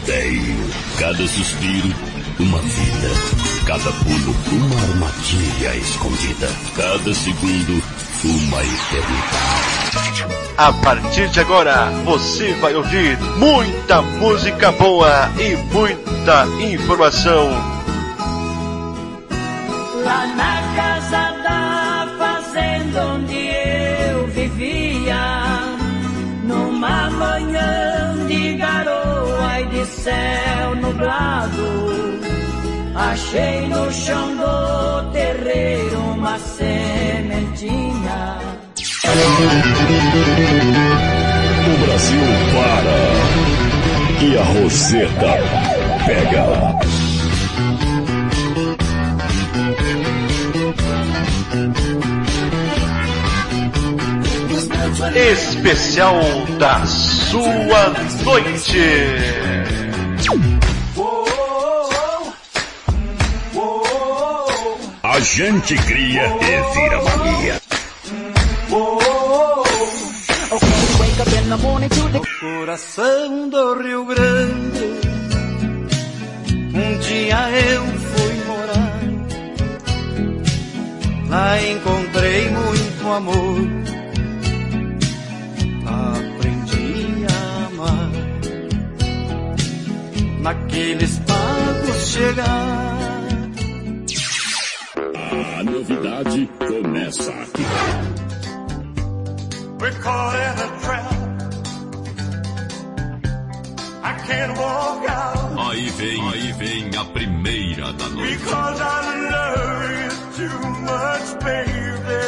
rodeio. Cada suspiro, uma vida. Cada pulo, uma armadilha escondida. Cada segundo, uma eternidade. A partir de agora, você vai ouvir muita música boa e muita informação. Lá na casa da fazenda onde eu vivia, numa manhã de garoa e de céu nublado, achei no chão do terreiro uma sementinha. O Brasil para e a Roseta pega. Especial da sua noite. A gente cria e vira mania. No coração do Rio Grande, um dia eu fui morar. Lá encontrei muito amor, aprendi a amar. Naqueles pagos chegar, a novidade começa aqui. we're caught in a trap. I can't walk out. Aí vem a primeira da noite. Because I love you too much, baby.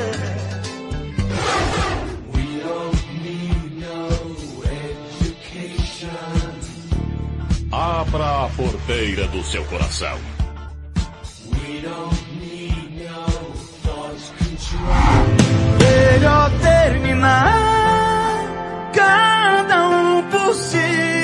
We don't need no education. Abra a porteira do seu coração. We don't need no thought control. Melhor terminar cada um por si.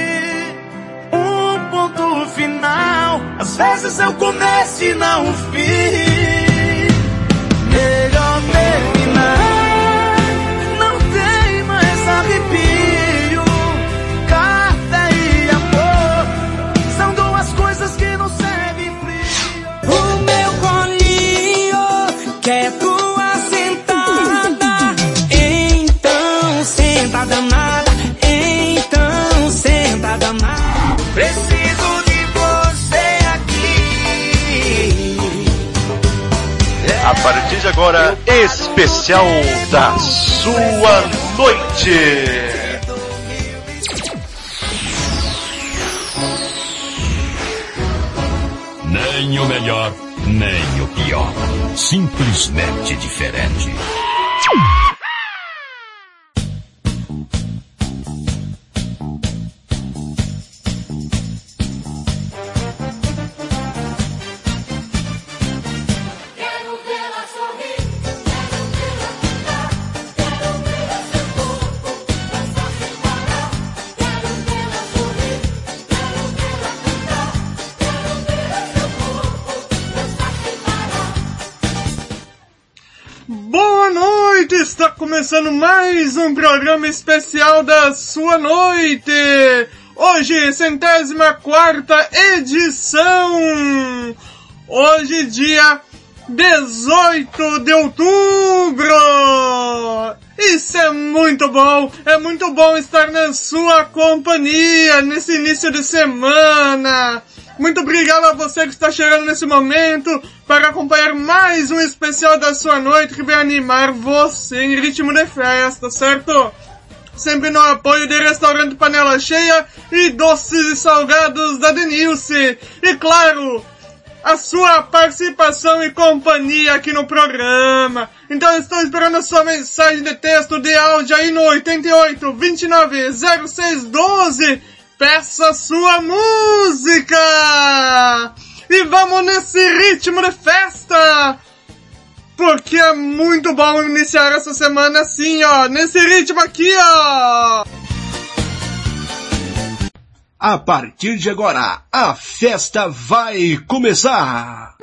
Um ponto final. Às vezes é o começo e não o fim. Melhor terminar. Não tem mais arrepio. Carta e amor são duas coisas que não servem frio. O meu colinho quer tua sentada. Então senta danada. Então senta danada. Preciso de você aqui. A partir de agora, especial da sua noite. Nem o melhor, nem o pior. Simplesmente diferente. Quero vê-la sorrir, quero vê-la cantar, quero ver seu corpo dançar sem parar. Quero vê-la sorrir, quero vê-la cantar, quero ver seu corpo dançar sem parar. Boa noite! Está começando mais um programa especial da sua noite! Hoje, 104ª edição! Hoje, dia 18 de outubro! Isso é muito bom estar na sua companhia nesse início de semana! Muito obrigado a você que está chegando nesse momento para acompanhar mais um especial da sua noite que vai animar você em ritmo de festa, certo? Sempre no apoio de Restaurante Panela Cheia e Doces e Salgados da Denilce. E claro, a sua participação e companhia aqui no programa. Então eu estou esperando a sua mensagem de texto, de áudio aí no 88 29 06 12. Peça sua música! E vamos nesse ritmo de festa! Porque é muito bom iniciar essa semana assim, ó, nesse ritmo aqui, ó! A partir de agora, a festa vai começar!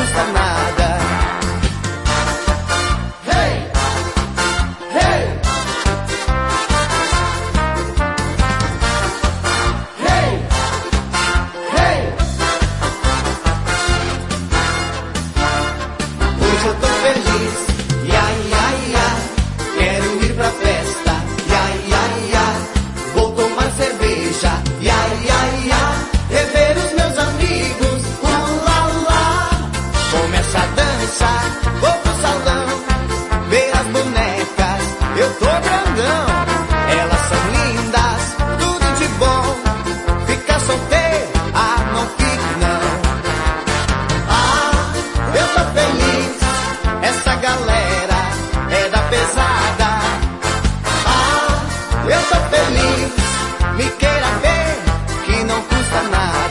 custa nada. Hey! Hey! Hey! Hey! Hoje eu tô feliz, ia, ia, ia. Quero ir pra festa, ia, ia, ia. Vou tomar cerveja, ia, ia, ia. Rever os meus amigos, lá, lá. Começa a dançar, vou pro salão, ver as bonecas, eu tô grandão. Elas são lindas, tudo de bom. Fica solteiro, ah, não fique não. Ah, eu tô feliz, essa galera é da pesada. Ah, eu tô feliz, me queira ver, que não custa nada.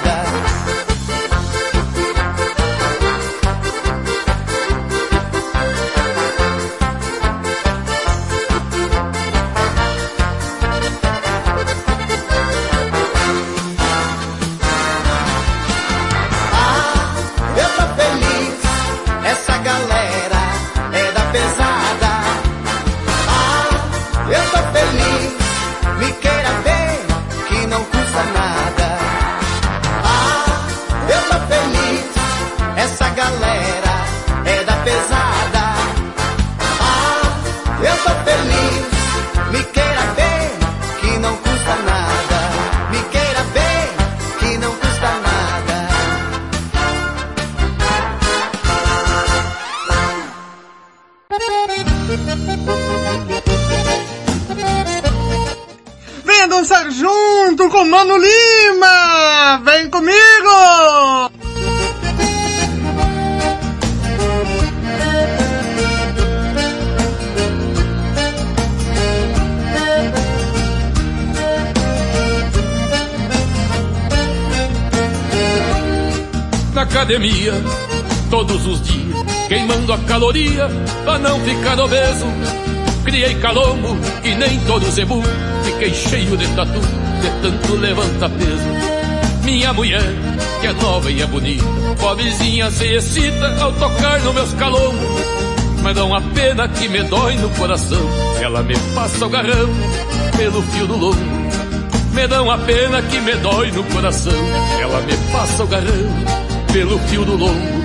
Ah, eu tô feliz, essa galera é da pesada. Ah, eu tô feliz, me queira ver, que não custa nada. Ah, eu tô feliz, essa galera é da pesada. Ah, eu tô feliz, me queira ver, que não custa nada. Me queira ver, que não custa nada. Venha dançar junto com Mano Lima! Vem comigo! Na academia, todos os dias, queimando a caloria pra não ficar obeso. Criei calombo e nem todo zebu, fiquei cheio de tatu, de tanto levanta peso. Minha mulher, que é nova e é bonita, pobrezinha se excita ao tocar nos meus calombos. Mas dá uma pena que me dói no coração, ela me passa o garrão pelo fio do lombo. Me dá uma pena que me dói no coração, ela me passa o garrão pelo fio do lombo.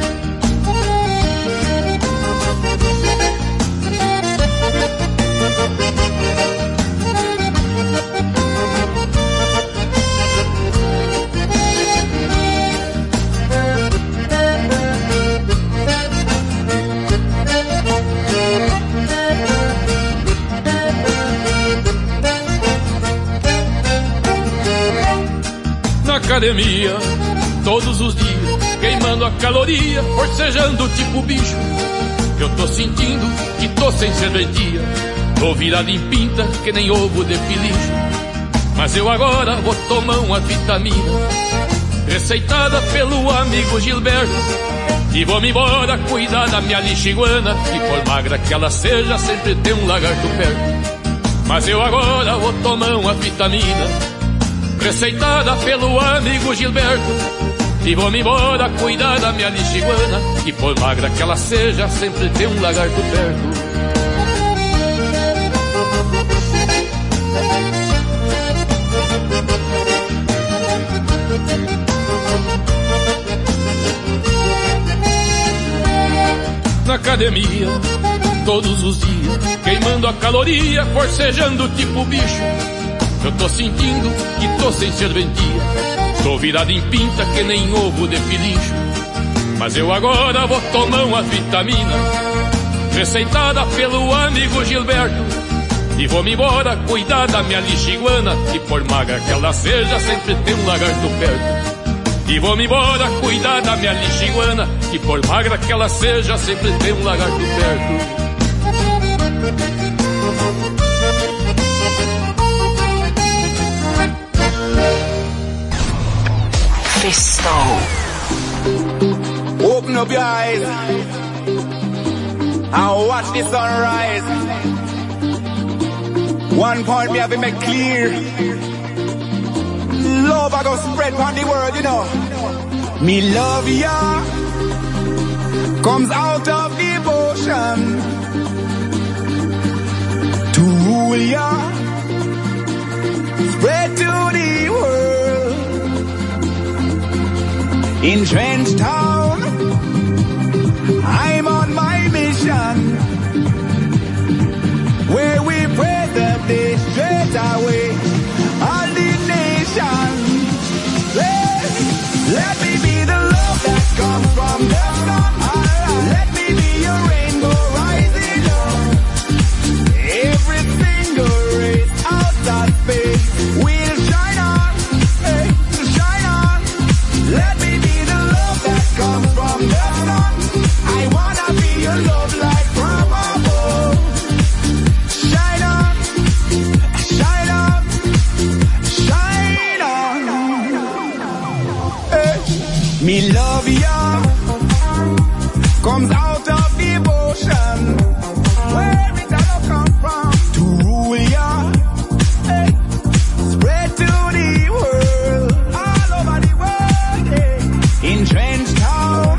Na academia, todos os dias, queimando a caloria, forcejando tipo bicho. Eu tô sentindo que tô sem serventia, tô virado em pinta que nem ovo de filicho. Mas eu agora vou tomar uma vitamina, receitada pelo amigo Gilberto, e vou-me embora cuidar da minha lixiguana, que por magra que ela seja, sempre tem um lagarto perto. Mas eu agora vou tomar uma vitamina, receitada pelo amigo Gilberto, e vou-me embora cuidar da minha lixiguana, que por magra que ela seja, sempre tem um lagarto perto. Na academia, todos os dias, queimando a caloria, forcejando tipo bicho. Eu tô sentindo que tô sem serventia, tô virado em pinta que nem ovo de filicho. Mas eu agora vou tomar uma vitamina, receitada pelo amigo Gilberto, e vou-me embora cuidar da minha lixiguana, que por magra que ela seja, sempre tem um lagarto perto. E vou-me embora cuidar da minha lixiguana, que por magra que ela seja, sempre tem um lagarto perto. Fisto. Open up your eyes and watch the sunrise. One point me have to make clear. Love I go spread on the world, you know. Me love ya, comes out of devotion to rule ya, spread to the world. In Trench Town, I'm on my mission, where we pray that they straight away all the nation. Let me be the love that comes from the sun. Let me be your rainbow rising up. Every single race out of space will shine on, shine on. Let me be the love that comes from the sun. I wanna be your love light from above. Shine on, shine on, shine on. Me love ya comes out of devotion, where it all come from, to rule ya, spread to the world, all over the world. In Trench Town,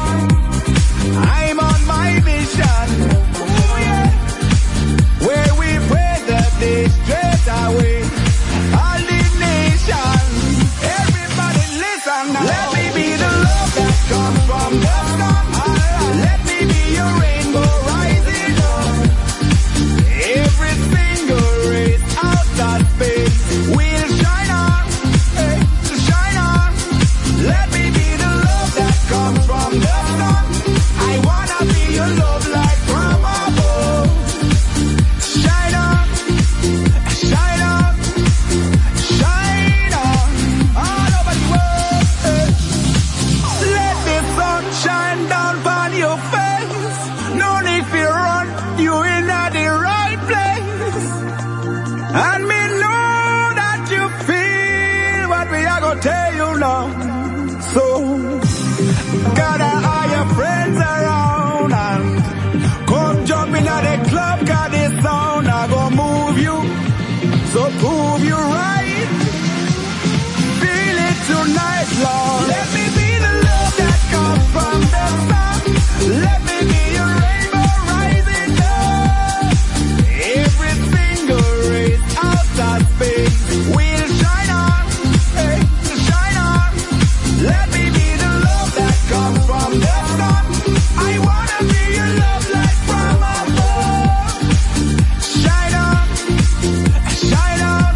I'm on my mission, ooh, yeah, where we pray that they straight away all the nation. Everybody listen now. Let me be the love that comes from the sun. Let me be your rainbow rising up. Every single race out of space will shine on, shine on. Let me be the love that comes from the sun. I wanna be your love light from above. Shine on, shine on, shine on, all over the world. Let the sun shine down on your face. No need to run, you in the right place. And me know that you feel what we are gonna tell you now. So gather all your friends around and come jump in at the club, 'cause this sound I gonna move you. So prove you right. Feel it tonight, Lord. Let me be the love that comes from the sun. Let me be your rainbow rising up. Every single race out of space will shine on, shine on. Let me be the love that comes from the sun. I wanna be your love light from above. Shine on, shine on,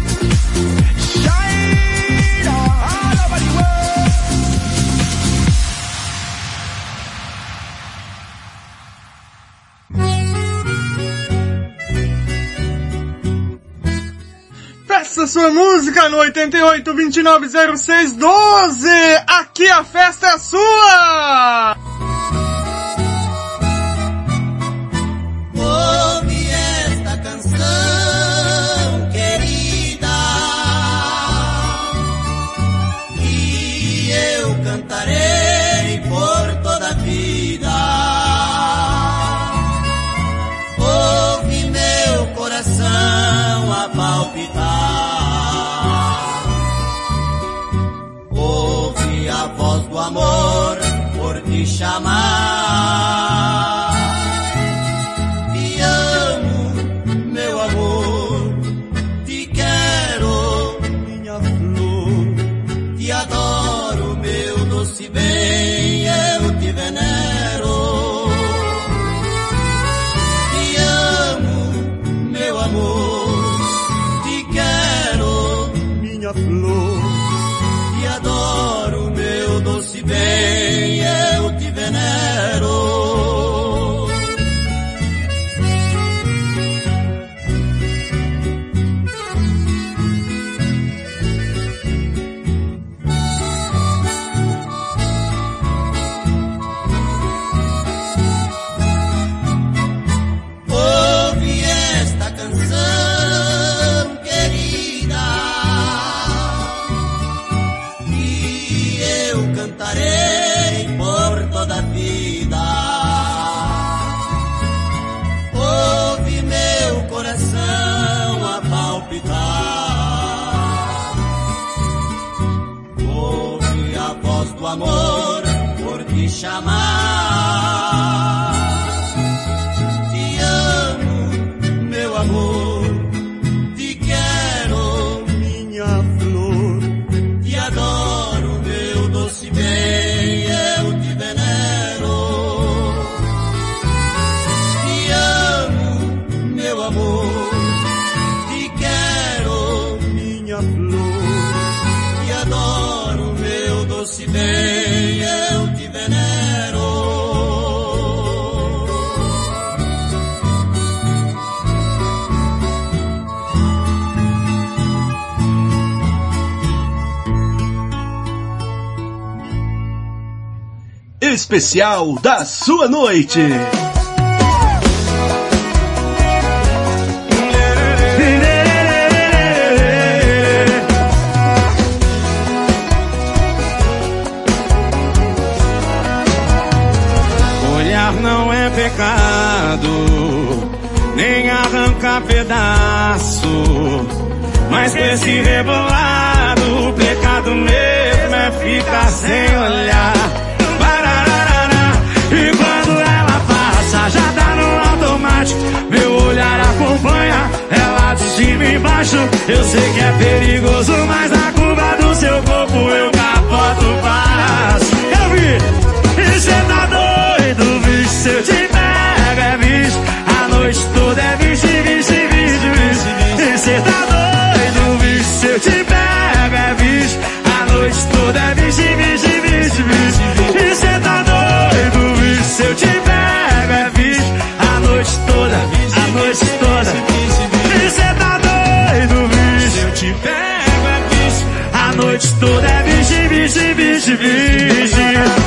shine on, all over the world. Peça sua música no 88290612. Aqui a festa é sua! Ouve esta canção, querida, que eu cantarei por toda a vida. Ouve meu coração a palpitar. Ouve a voz do amor por te chamar. Te amo, meu amor, te quero, minha flor, te adoro, meu doce bem, eu te venero. Te amo, meu amor, te quero, minha flor, te adoro, meu doce bem, eu te venero. Ouve esta canção, querida, que eu cantarei por toda a vida. Ouve meu coração a palpitar. Ouve a voz do amor por te chamar. especial da sua noite. Olhar não é pecado, nem arrancar pedaço, mas com esse rebolado, o pecado mesmo é ficar sem olhar. Parararara. E quando ela passa, já tá no automático, meu olhar acompanha ela de cima e embaixo. Eu sei que é perigoso, mas na curva do seu corpo eu capoto o passo. Eu vi, e cê tá doido, bicho, se eu te pego é bicho, a noite toda é bicho, bicho, bicho, bicho. E cê tá doido, bicho, se eu te pego é bicho, a noite toda é bicho, bicho, bicho, bicho. E cê tá doido, bicho, se eu te pego é bicho, a noite toda, a noite toda. E cê tá doido, bicho, se eu te pego é bicho, a noite toda é bicho, bicho, bicho, bicho.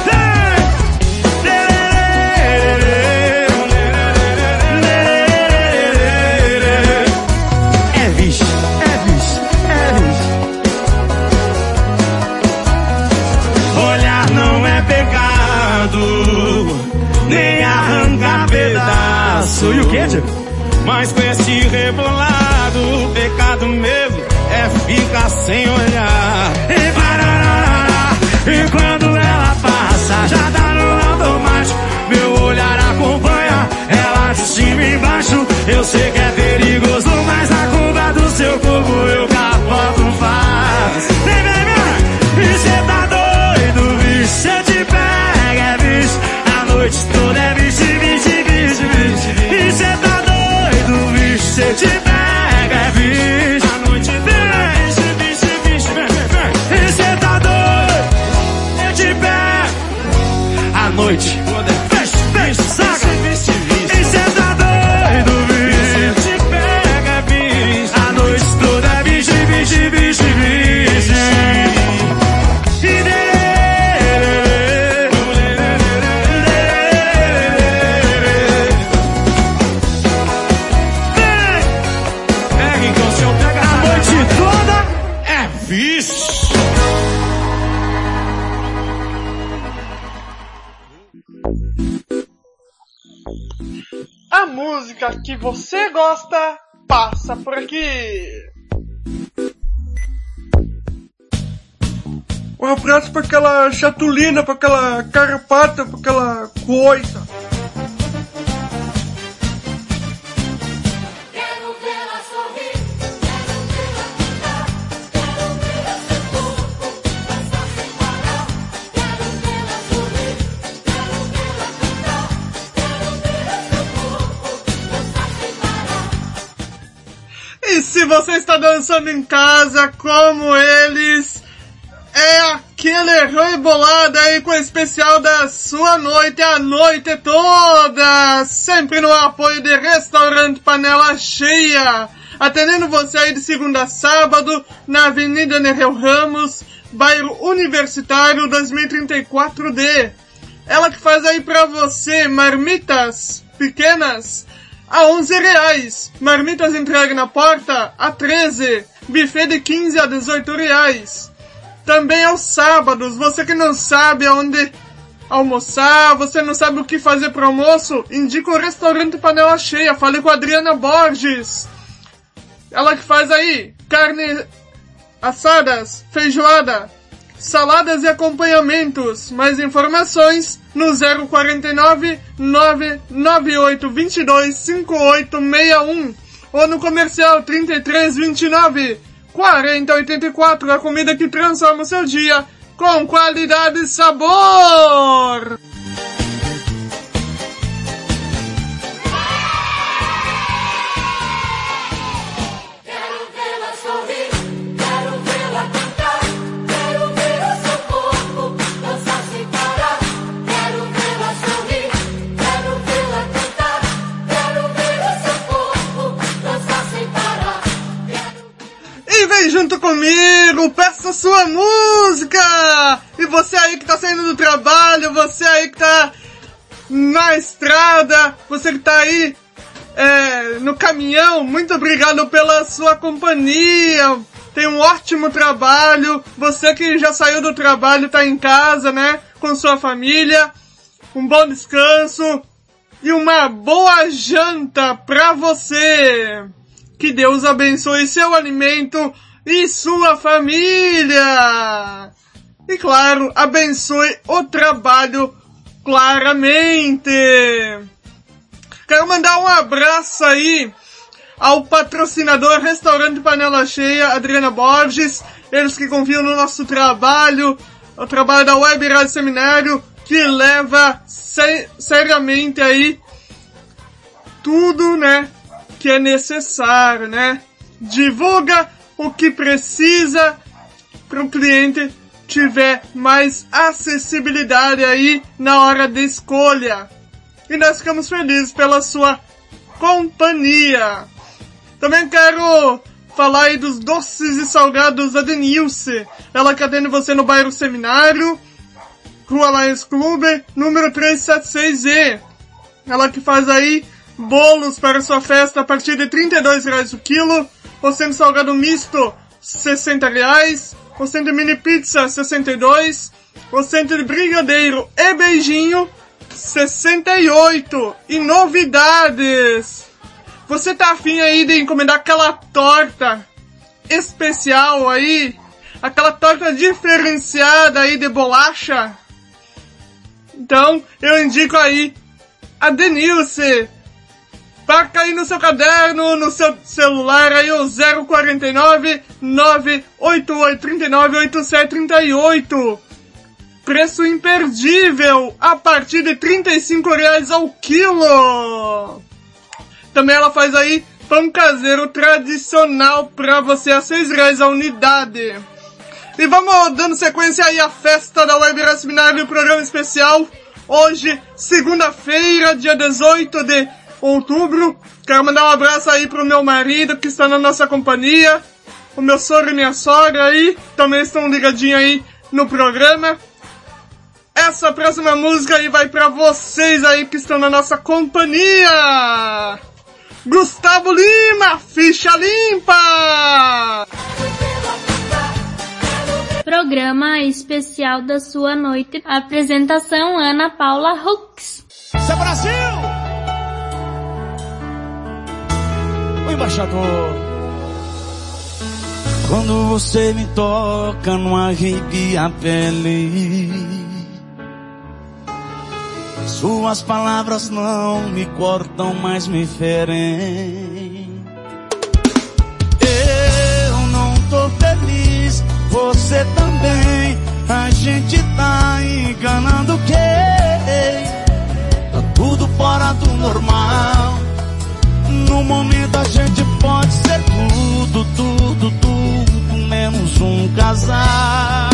Nem arrancar pedaço. E o que, Diego? Mas com esse rebolado, o pecado mesmo é ficar sem olhar. E parará. E quando ela passa, já tá no automático, meu olhar acompanha ela de cima e embaixo. Eu sei que é perigoso, mas na curva do seu corpo eu capoto fácil. Vem, vem, vem. E cê tá doido, bicho, se eu te pego é bicho, a noite toda é bicho, bicho, bicho, bicho. E cê tá doido, bicho, se eu te pego é bicho, a noite toda é bicho, bicho, bicho, bicho. E cê tá doido, eu te pego, a noite toda é bicho, bicho, saca. E cê tá doido, bicho, eu te pego é bicho, a noite toda é bicho, bicho, bicho, bicho. A música que você gosta passa por aqui. Um abraço pra aquela chatulina, pra aquela carrapata, pra aquela coisa. Quero vê-la sorrir, quero vê-la cantar, quero ver seu corpo dançar sem parar. Quero vê-la sorrir, quero vê-la cantar, quero ver seu corpo dançar sem parar. E se você está dançando em casa como eles, é aquele rebolado aí com o especial da sua noite, a noite toda, sempre no apoio de Restaurante Panela Cheia, atendendo você aí de segunda a sábado, na Avenida Nereu Ramos, bairro Universitário 2034D. Ela que faz aí pra você marmitas pequenas a R$11, marmitas entregue na porta a R$13, buffet de R$15 a R$18. Também aos sábados, você que não sabe aonde almoçar, você não sabe o que fazer pro almoço, indica o Restaurante Panela Cheia. Falei com a Adriana Borges. Ela que faz aí carne assadas, feijoada, saladas e acompanhamentos. Mais informações no 049 998 22 5861 ou no comercial 3329 4084, a comida que transforma o seu dia com qualidade e sabor. Quero vê-la sorrir, quero vê-la cantar, quero ver o seu corpo dançar sem parar. Quero vê-la sorrir, quero vê-la cantar, quero ver o seu corpo dançar sem parar. E vem junto comigo, peça sua música! E você aí que tá saindo do trabalho, você aí que tá na estrada, você que tá aí no caminhão, muito obrigado pela sua companhia. Tenha um ótimo trabalho. Você que já saiu do trabalho, tá em casa, né, com sua família. Um bom descanso e uma boa janta pra você. Que Deus abençoe seu alimento e sua família. E claro, abençoe o trabalho claramente. Quero mandar um abraço aí ao patrocinador Restaurante Panela Cheia, Adriana Borges. Eles que confiam no nosso trabalho, o trabalho da Web Rádio Seminário, que leva seriamente aí tudo, né, que é necessário, né? Divulga o que precisa para o cliente tiver mais acessibilidade aí na hora de escolha. E nós ficamos felizes pela sua companhia. Também quero falar aí dos doces e salgados da Denilce. Ela que atende você no bairro Seminário, Rua Lions Clube, número 376E. Ela que faz aí bolos para sua festa a partir de R$32 o quilo. O centro salgado misto, R$60. O centro mini pizza, 62. O centro de brigadeiro e beijinho, 68. E novidades. Você tá afim aí de encomendar aquela torta especial aí? Aquela torta diferenciada aí de bolacha? Então, eu indico aí a Denilce. Marca aí no seu caderno, no seu celular aí o 049 988 39 8738. Preço imperdível, a partir de R$35 ao quilo. Também ela faz aí pão caseiro tradicional pra você a R$6 a unidade. E vamos dando sequência aí à festa da Web Rádio Seminário, programa especial. Hoje, segunda-feira, dia 18 de outubro. Quero mandar um abraço aí pro meu marido que está na nossa companhia. O meu sogro e minha sogra aí também estão ligadinhos aí no programa. Essa próxima música aí vai pra vocês aí que estão na nossa companhia. Gustavo Lima, Ficha Limpa! Programa especial da sua noite. Apresentação Ana Paula Hux. Isso é Brasil! O embaixador. Quando você me toca, não arrepia a pele. Suas palavras não me cortam, mas me ferem. Eu não tô feliz, você também. A gente tá enganando quem? Tá tudo fora do normal. No momento a gente pode ser tudo, tudo, tudo, menos um casal.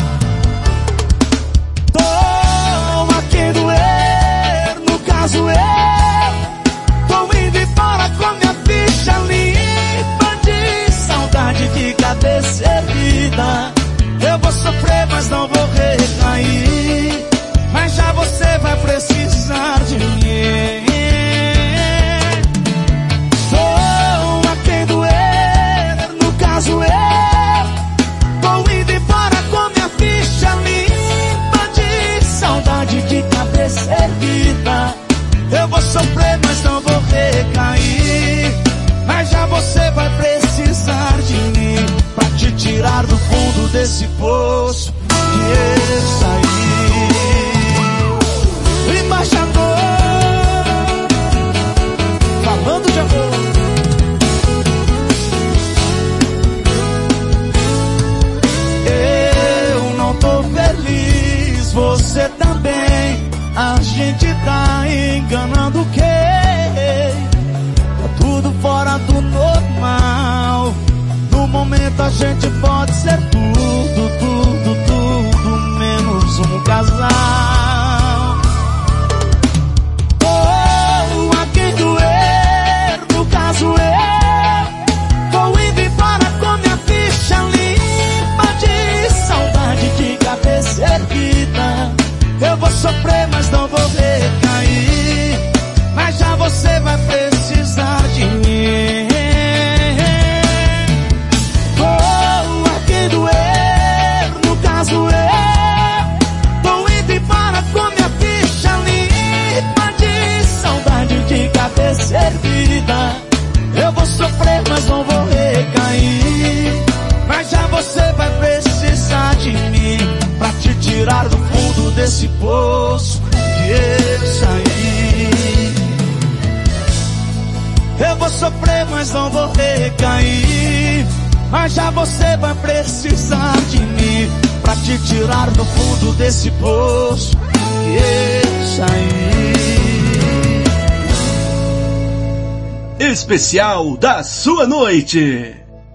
Toma quem doer, no caso eu tô indo embora com minha ficha limpa de saudade de cabeça erguida. Eu vou sofrer, mas não vou recair. Mas já você vai precisar de mim. Toma quem doer, no caso eu tô indo embora com minha ficha limpa de saudade de cabeça erguida. Eu vou sofrer, mas não vou recair. Mas já você vai precisar de mim pra te tirar do fundo desse poço que eu saí. O embaixador falando de amor. Eu não tô feliz, você também. A gente tá enganando quem? Tá tudo fora do normal. No momento a gente pode ser tudo, tudo, tudo, menos um casal. Oh, a quem doer, no caso eu vou indo embora com minha ficha limpa de saudade de cabeça ser vida. Eu vou sofrer, mas não vou recair. Mas já você vai precisar de mim pra te tirar do fundo desse poço que eu saí. Eu vou sofrer, mas não vou recair. Mas já você vai precisar de mim pra te tirar do fundo desse poço que eu saí. Especial da sua noite.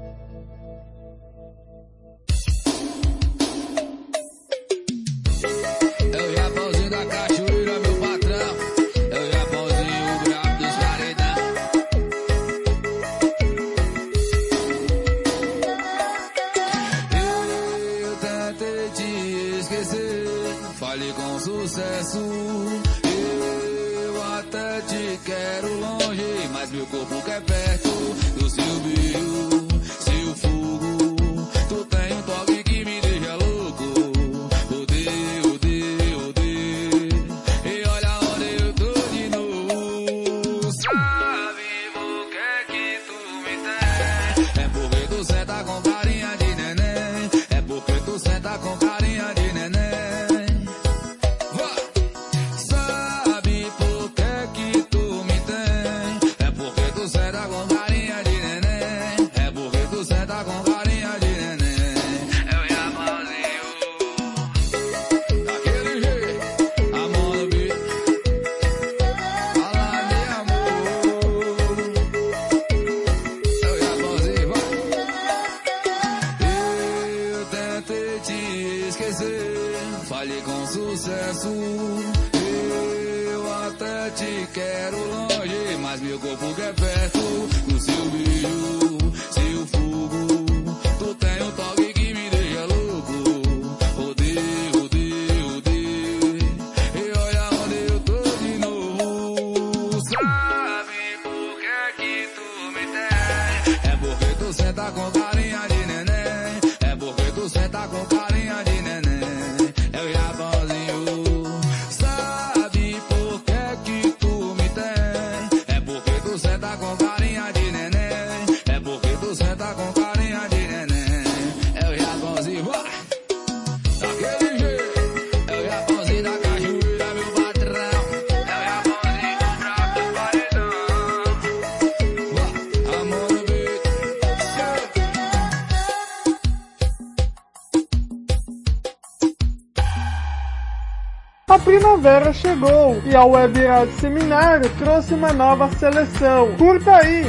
A primavera chegou e a Web Rádio Seminário trouxe uma nova seleção. Curta aí!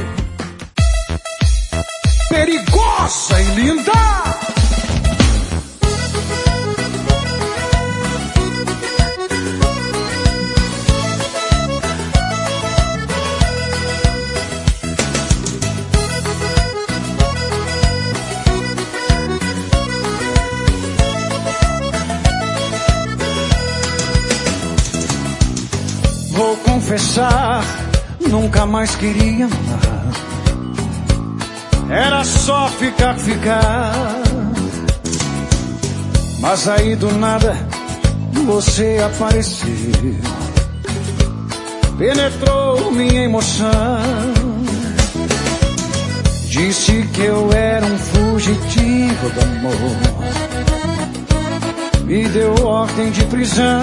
Perigosa e linda! Vou confessar, nunca mais queria amar. Era só ficar. Mas aí do nada você apareceu, penetrou minha emoção. Disse que eu era um fugitivo do amor, me deu ordem de prisão.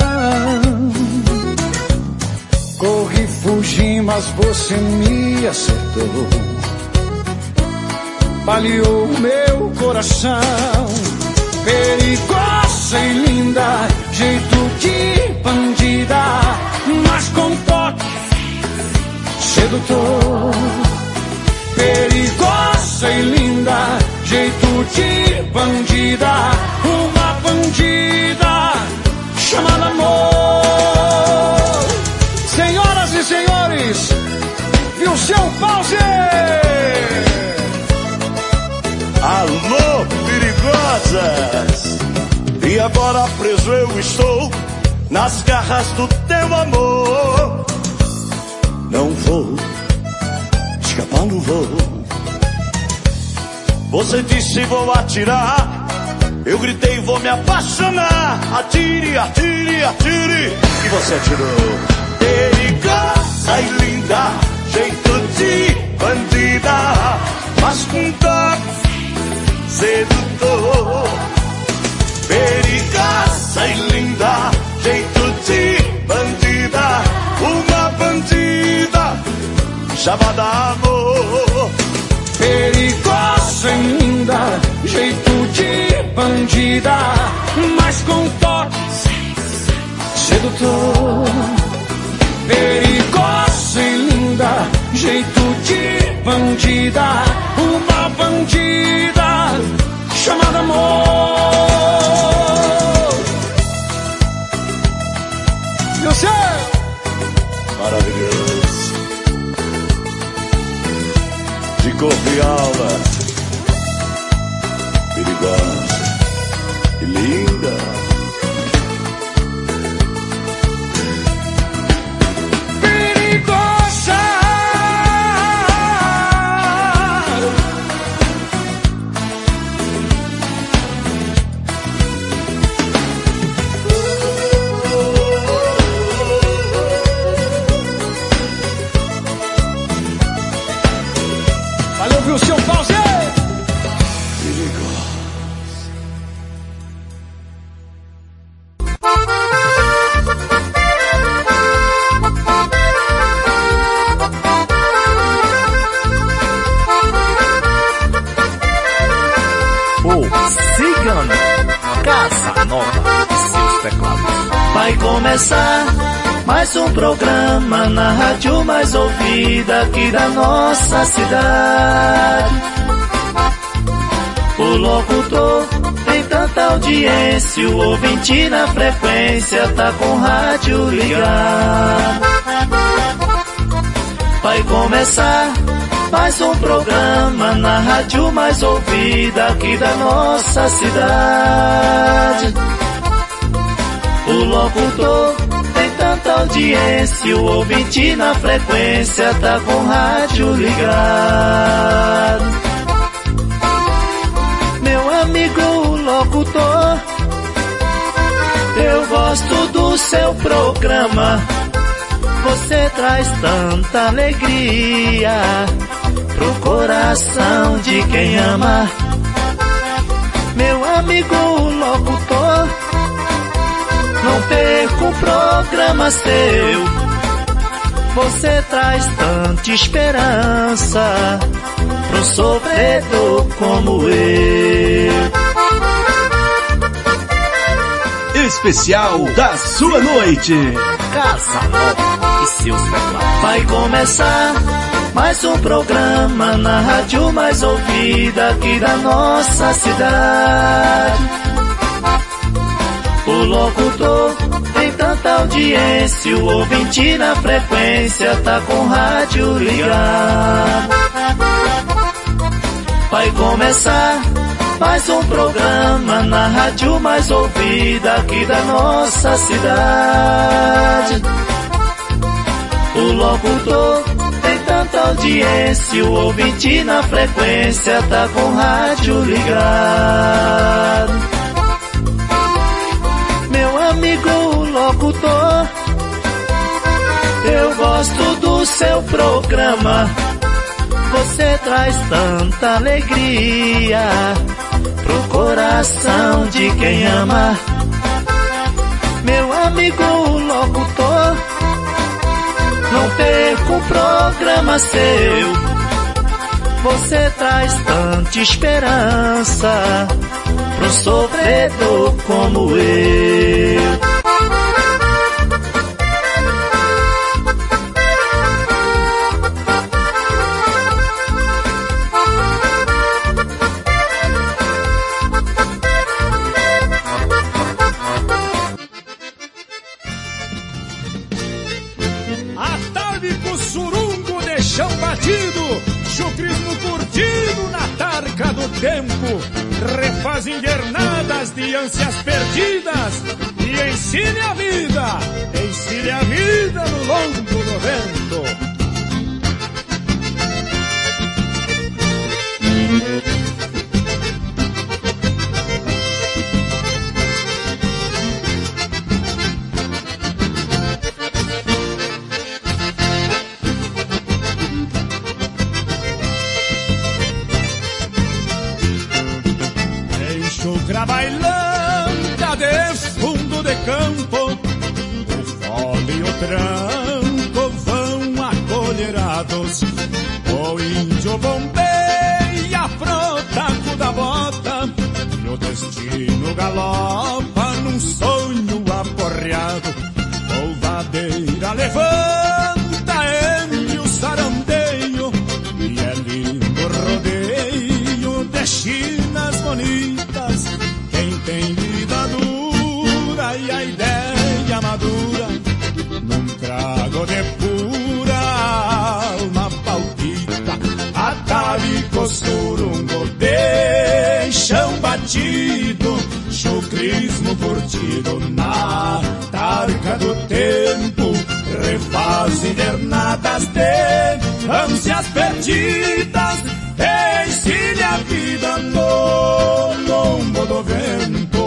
Corri, fugi, mas você me acertou, baleou meu coração. Perigosa e linda, jeito de bandida, mas com toque sedutor. Perigosa e linda, jeito de bandida, uma bandida chamada amor. Senhoras e senhores, viu seu pause? Alô, perigosas! E agora preso eu estou nas garras do teu amor. Não vou escapar, não vou. Você disse vou atirar, eu gritei vou me apaixonar. Atire, atire, atire, e você atirou. Perigosa e linda, jeito de bandida, mas com toque sedutor. Perigosa e linda, jeito de bandida, uma bandida chamada amor. Perigosa e linda, jeito de bandida, mas com toque sedutor. Perigosa e linda, jeito de bandida, uma bandida chamada amor. Eu sei! Maravilhoso, de corpo e alma, perigosa e linda. Perigosa, valeu, viu, seu pause? Cigano, Casa Nova e seus teclados. Vai começar mais um programa na rádio mais ouvida aqui da nossa cidade. O locutor tem tanta audiência, o ouvinte na frequência tá com o rádio ligado. Vai começar mais um programa na rádio mais ouvida aqui da nossa cidade. O locutor tem tanta audiência, o ouvinte na frequência tá com o rádio ligado. Meu amigo locutor, eu gosto do seu programa. Você traz tanta alegria pro coração de quem ama. Meu amigo locutor, não perca um programa seu. Você traz tanta esperança pro sofredor como eu. Especial da sua noite. Casa Nova e seus teclados. Vai começar mais um programa na rádio mais ouvida aqui da nossa cidade. O locutor tem tanta audiência, o ouvinte na frequência tá com o rádio ligado. Vai começar mais um programa na rádio mais ouvida aqui da nossa cidade. O locutor tem tanta audiência, o ouvinte na frequência tá com o rádio ligado. Meu amigo locutor, eu gosto do seu programa. Você traz tanta alegria pro coração de quem ama. Meu amigo locutor, não perca um programa seu. Você traz tanta esperança pro sofredor como eu. Atávico surungo de chão batido, chucrismo curtido na tarca do tempo, refaz invernadas de ânsias perdidas e ensine a vida no longo do vento. da bailanta de fundo de campo, o fole e o tranco vão acolherados. O índio bombeia pro taco da bota e o destino galopa num sonho aporreado. Polvadeira levanta entre o sarandeio e é lindo rodeio de chinas bonitas. Quem tem vida dura e a ideia madura, num trago de pura alma palpita. Atavico surungo de chão batido, chucrismo curtido na tarca do tempo. Refaz invernadas de ânsias perdidas, ensine a vida no lombo do vento.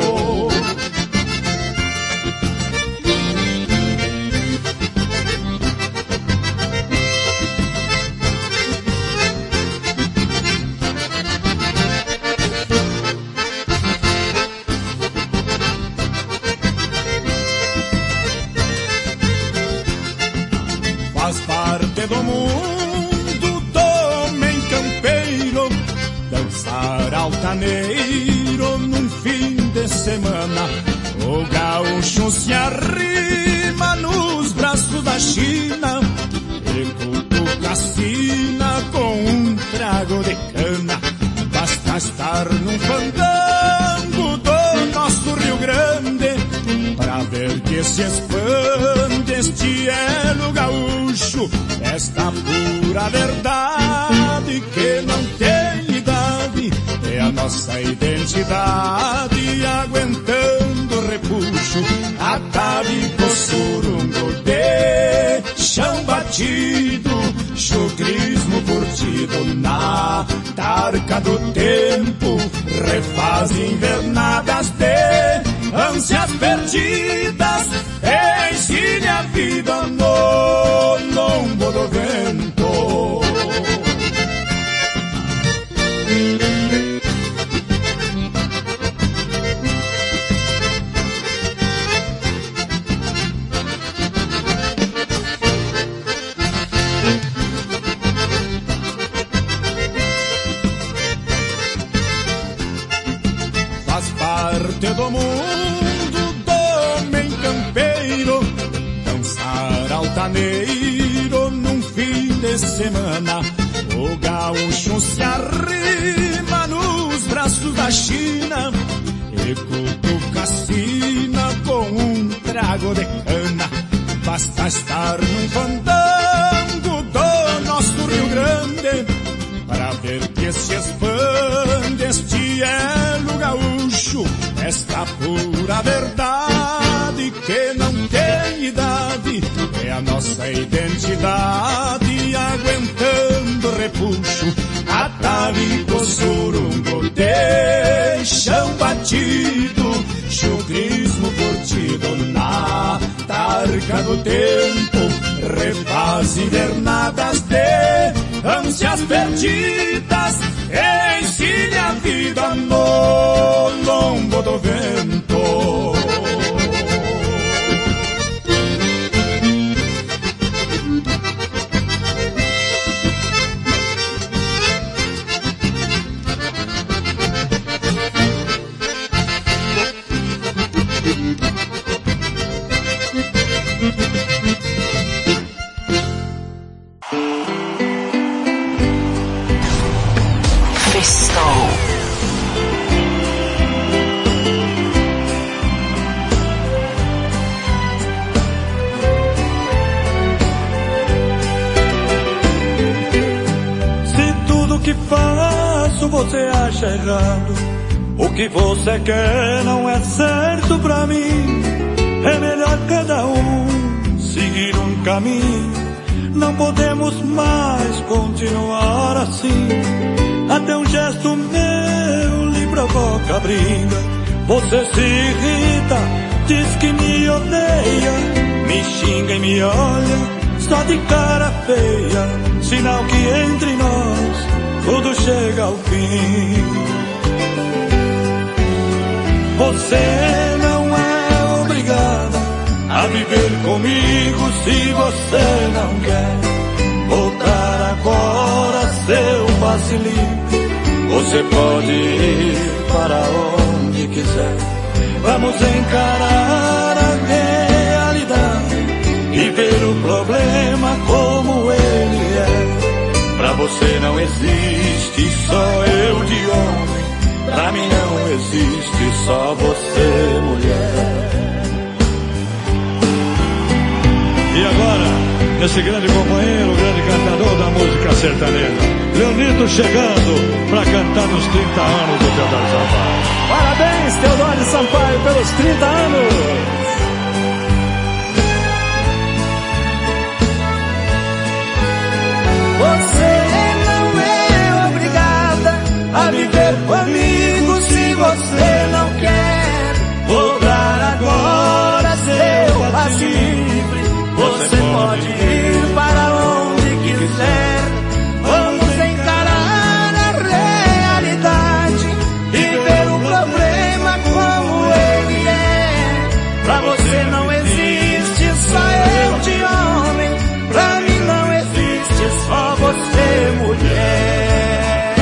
Faz parte do mundo do homem campeiro dançar altaneiro num fim de semana. O gaúcho se arrima nos braços da China e cutuca-sina com um trago de cana. Basta estar num fandango do nosso Rio Grande pra ver que se expande este elo gaúcho, esta pura verdade que não tem idade, é a nossa identidade aguentando repuxo. Atavico surungo de chão batido, chucrismo curtido na tarca do tempo. Refaz invernadas de ânsias perdidas, ensine a vida no lombo do vento. Faz parte do mundo do homem campeiro dançar altaneiro num fim de semana. O gaúcho se arrima nos braços da China e cutuca-sina com um trago de cana. Basta estar num fandango do nosso Rio Grande para ver que se expande este elo gaúcho, esta pura verdade que não tem idade, é a nossa identidade aguentando repuxo. Atavico surungo de chão batido, chucrismo curtido na tarca do tempo. Refaz invernadas de ânsias perdidas, ensine a vida no lombo do vento. Você acha errado, o que você quer não é certo pra mim. É melhor cada um seguir um caminho. Não podemos mais continuar assim. Até um gesto meu lhe provoca briga. Você se irrita, diz que me odeia, me xinga e me olha só de cara feia. Sinal que entre nós tudo chega ao fim. Você não é obrigada a viver comigo se você não quer voltar agora, seu passe livre. Você pode ir para onde quiser. Vamos encarar a realidade e ver o problema como ele é. Pra você não existe só eu de homem. Pra mim não existe só você, mulher. E agora, esse grande companheiro, o grande cantador da música sertaneja, Leonito, chegando pra cantar nos 30 anos do Teodoro Sampaio. Parabéns, Teodoro Sampaio, pelos 30 anos. Você não é obrigada a viver comigo se você não quer voltar agora, seu passe livre. Você pode ir para onde quiser. Vamos encarar a realidade e ver o problema como ele é. Pra você não existe só eu de homem. Pra mim não existe só você, mulher.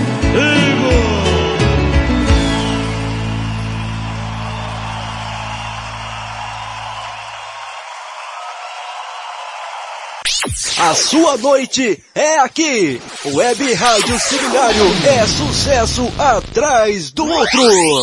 A sua noite é aqui. Web Rádio Seminário é sucesso atrás do outro.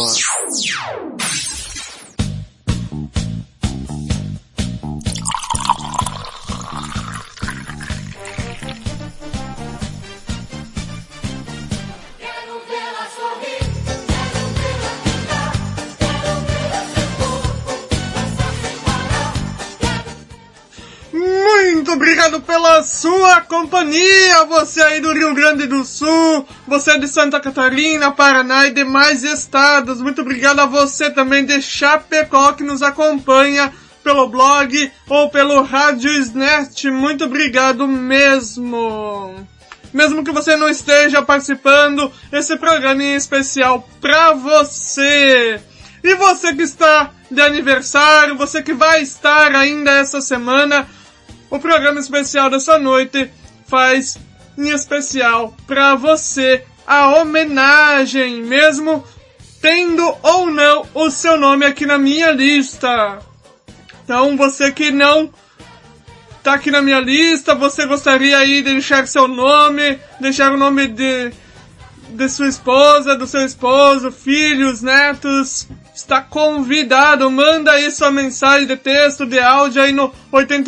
Muito obrigado pela sua companhia, você aí do Rio Grande do Sul, você de Santa Catarina, Paraná e demais estados. Muito obrigado a você também de Chapecó que nos acompanha pelo blog ou pelo Rádio Snert. Muito obrigado mesmo. Mesmo que você não esteja participando, esse programa é especial pra você. E você que está de aniversário, você que vai estar ainda essa semana, o programa especial dessa noite faz em especial pra você a homenagem, mesmo tendo ou não o seu nome aqui na minha lista. Então você que não tá aqui na minha lista, você gostaria aí de deixar seu nome, deixar o nome de sua esposa, do seu esposo, filhos, netos, está convidado. Manda aí sua mensagem de texto, de áudio aí no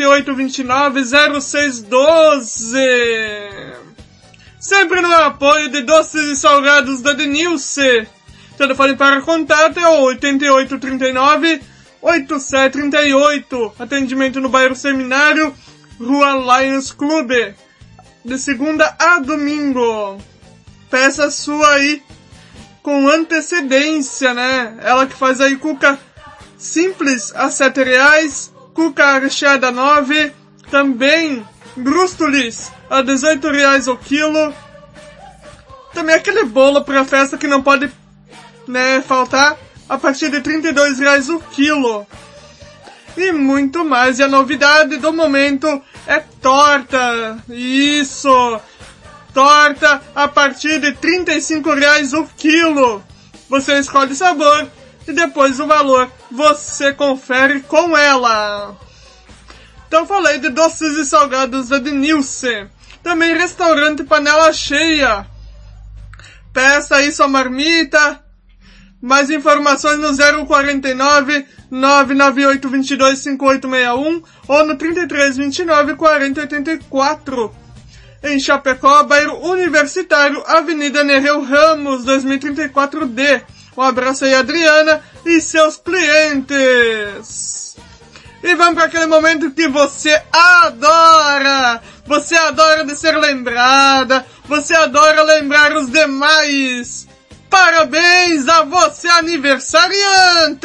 8829-0612. Sempre no apoio de Doces e Salgados da Denilce. Telefone para contato é o 8839-8738. Atendimento no bairro Seminário, Rua Lions Clube. De segunda a domingo. Peça sua aí com antecedência, né? Ela que faz aí cuca simples a R$7, cuca recheada 9, também brústulis a R$18 o quilo. Também aquele bolo pra festa que não pode, né, faltar, a partir de R$32 o quilo. E muito mais. E a novidade do momento é torta. Isso! Torta a partir de R$35 o quilo. Você escolhe o sabor e depois o valor você confere com ela. Então falei de Doces e Salgados da Denilce. Também restaurante Panela Cheia. Peça aí sua marmita. Mais informações no 049 998 22 5861 ou no 33 29 40 84. Em Chapecó, bairro Universitário, Avenida Nereu Ramos, 2034D. Um abraço aí, Adriana e seus clientes. E vamos para aquele momento que você adora. Você adora de ser lembrada. Você adora lembrar os demais. Parabéns a você, aniversariante!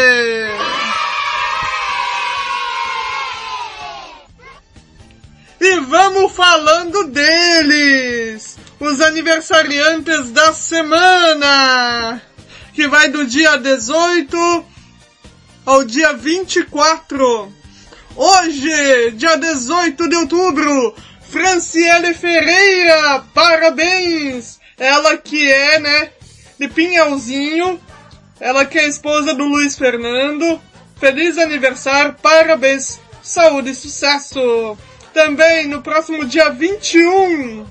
E vamos falando deles, os aniversariantes da semana, que vai do dia 18 ao dia 24. Hoje, dia 18 de outubro, Franciele Ferreira, parabéns! Ela que é, né, de Pinhalzinho, ela que é esposa do Luiz Fernando. Feliz aniversário, parabéns, saúde e sucesso! Também no próximo dia 21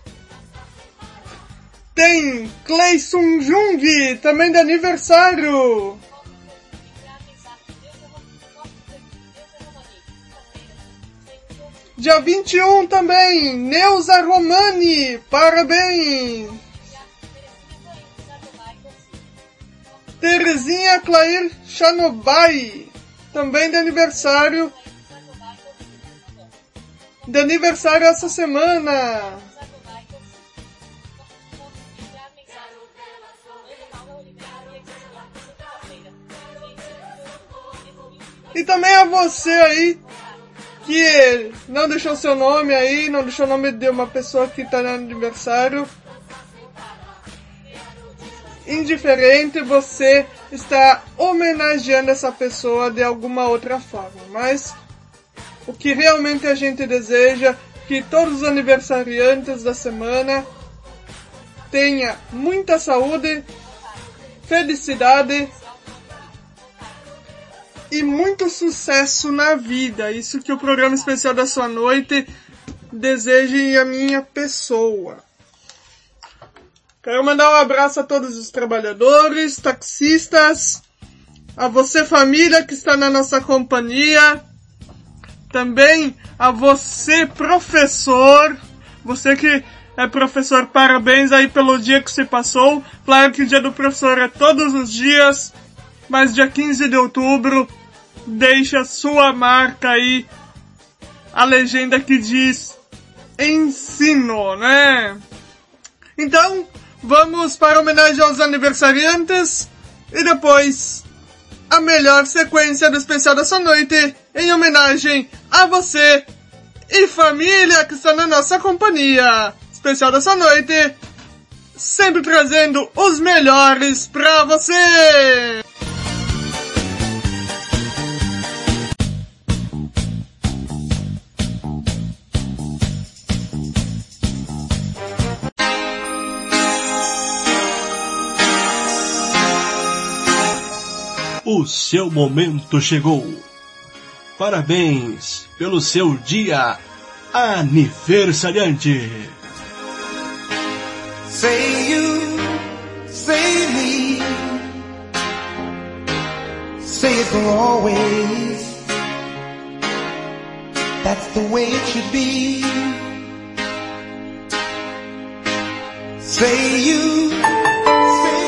tem Cleison Jung, também de aniversário. Dia 21 também, Neuza Romani, parabéns. Terezinha Clair Chanobai, também de aniversário. De aniversário essa semana. E também a você aí que não deixou seu nome aí, não deixou o nome de uma pessoa que está no aniversário. Indiferente, você está homenageando essa pessoa de alguma outra forma. Mas o que realmente a gente deseja, que todos os aniversariantes da semana tenham muita saúde, felicidade e muito sucesso na vida. Isso que o programa especial da sua noite deseja a minha pessoa. Quero mandar um abraço a todos os trabalhadores, taxistas, a você família que está na nossa companhia, também a você professor, você que é professor, parabéns aí pelo dia que você passou. Claro que o dia do professor é todos os dias, mas dia 15 de outubro, deixa sua marca aí, a legenda que diz ensino, né? Então, vamos para a homenagem aos aniversariantes e depois a melhor sequência do especial dessa noite em homenagem a você e família que está na nossa companhia. Especial dessa noite, sempre trazendo os melhores pra você! O seu momento chegou. Parabéns pelo seu dia aniversariante. Say you, say me, say it for always. That's the way it should be. Say you, say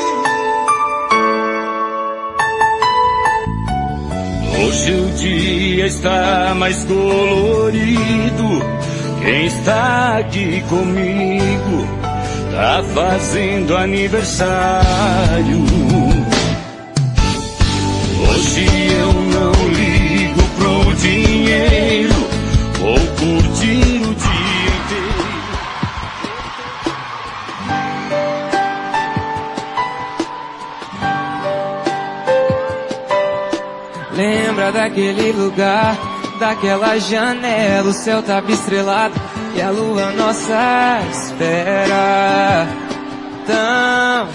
me. Hoje o dia está mais colorido. Quem está aqui comigo tá fazendo aniversário. Hoje eu não ligo pro dinheiro, vou curtir o dia inteiro. Lembra daquele lugar, daquela janela, o céu tava estrelado e a lua nossa espera, tão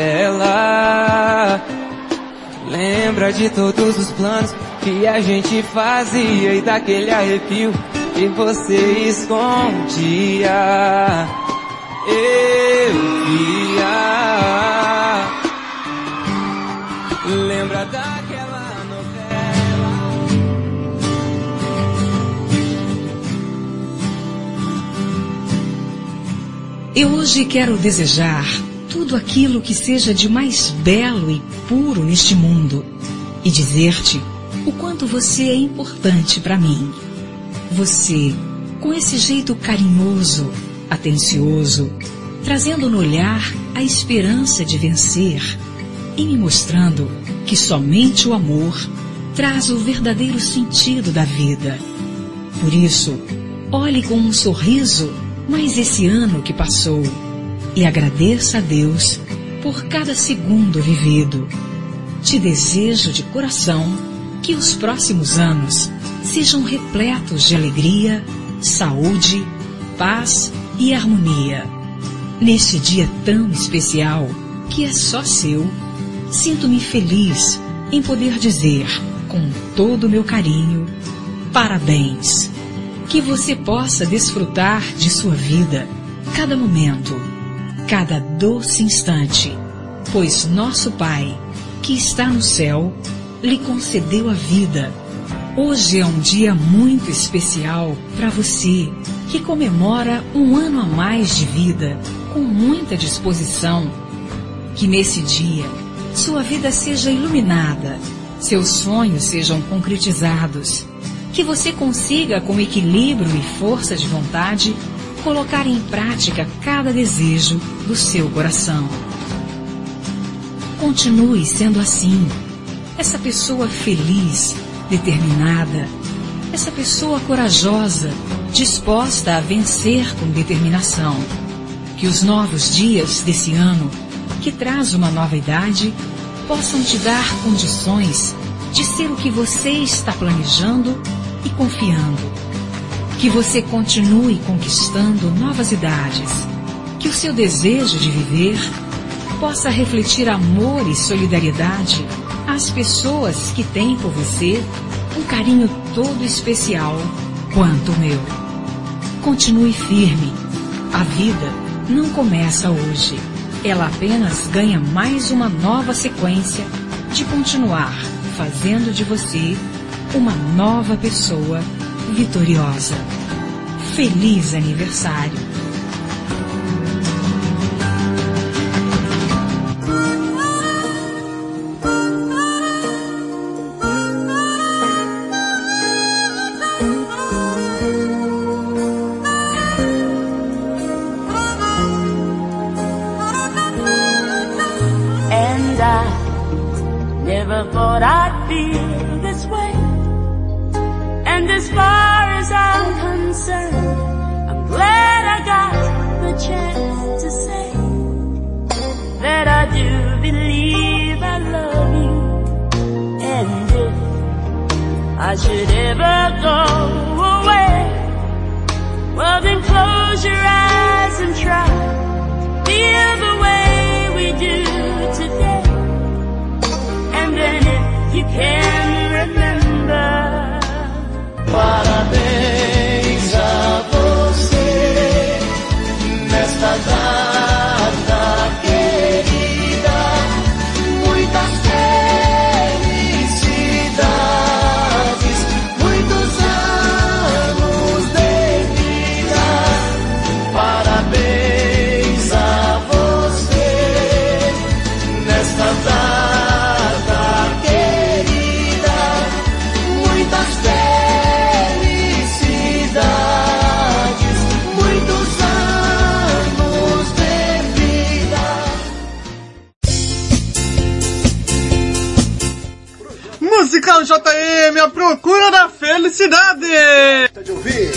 bela. Lembra de todos os planos que a gente fazia e daquele arrepio que você escondia. Eu via. Lembra daquela novela? Eu hoje quero desejar tudo aquilo que seja de mais belo e puro neste mundo e dizer-te o quanto você é importante para mim. Você, com esse jeito carinhoso, atencioso, trazendo no olhar a esperança de vencer e me mostrando que somente o amor traz o verdadeiro sentido da vida. Por isso, olhe com um sorriso mais esse ano que passou e agradeça a Deus por cada segundo vivido. Te desejo de coração que os próximos anos sejam repletos de alegria, saúde, paz e harmonia. Neste dia tão especial, que é só seu, sinto-me feliz em poder dizer, com todo o meu carinho, parabéns. Que você possa desfrutar de sua vida, cada momento, cada doce instante, pois nosso Pai, que está no céu, lhe concedeu a vida. Hoje é um dia muito especial para você, que comemora um ano a mais de vida, com muita disposição. Que nesse dia, sua vida seja iluminada, seus sonhos sejam concretizados, que você consiga, com equilíbrio e força de vontade, colocar em prática cada desejo do seu coração. Continue sendo assim, essa pessoa feliz, determinada, essa pessoa corajosa, disposta a vencer com determinação. Que os novos dias desse ano, que traz uma nova idade, possam te dar condições de ser o que você está planejando e confiando. Que você continue conquistando novas idades. Que o seu desejo de viver possa refletir amor e solidariedade às pessoas que têm por você um carinho todo especial quanto o meu. Continue firme. A vida não começa hoje. Ela apenas ganha mais uma nova sequência de continuar fazendo de você uma nova pessoa vitoriosa. Feliz aniversário! And I never thought I'd feel this way. And as far as I'm concerned, I'm glad I got the chance to say that I do believe I love you. And if I should ever go away, well then close your eyes and try to feel the way we do today. And then if you can remember, parabéns a você nesta data querida, muitas felicidades, muitos anos de vida. Parabéns a você nesta data querida, muitas felicidades, muitos anos de vida. Musical JM, a procura da felicidade! De ouvir.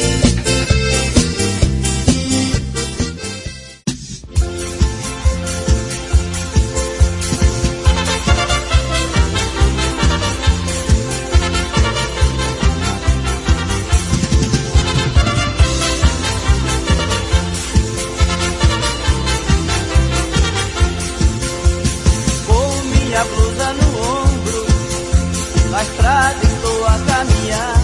Com minha blusa no ombro, na estrada estou a caminhar,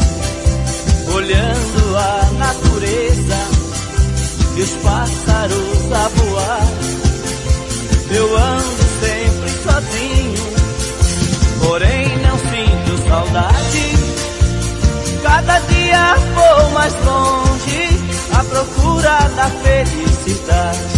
olhando a natureza e os pássaros a voar. Eu ando sempre sozinho, porém não sinto saudade. Cada dia vou mais longe à procura da felicidade.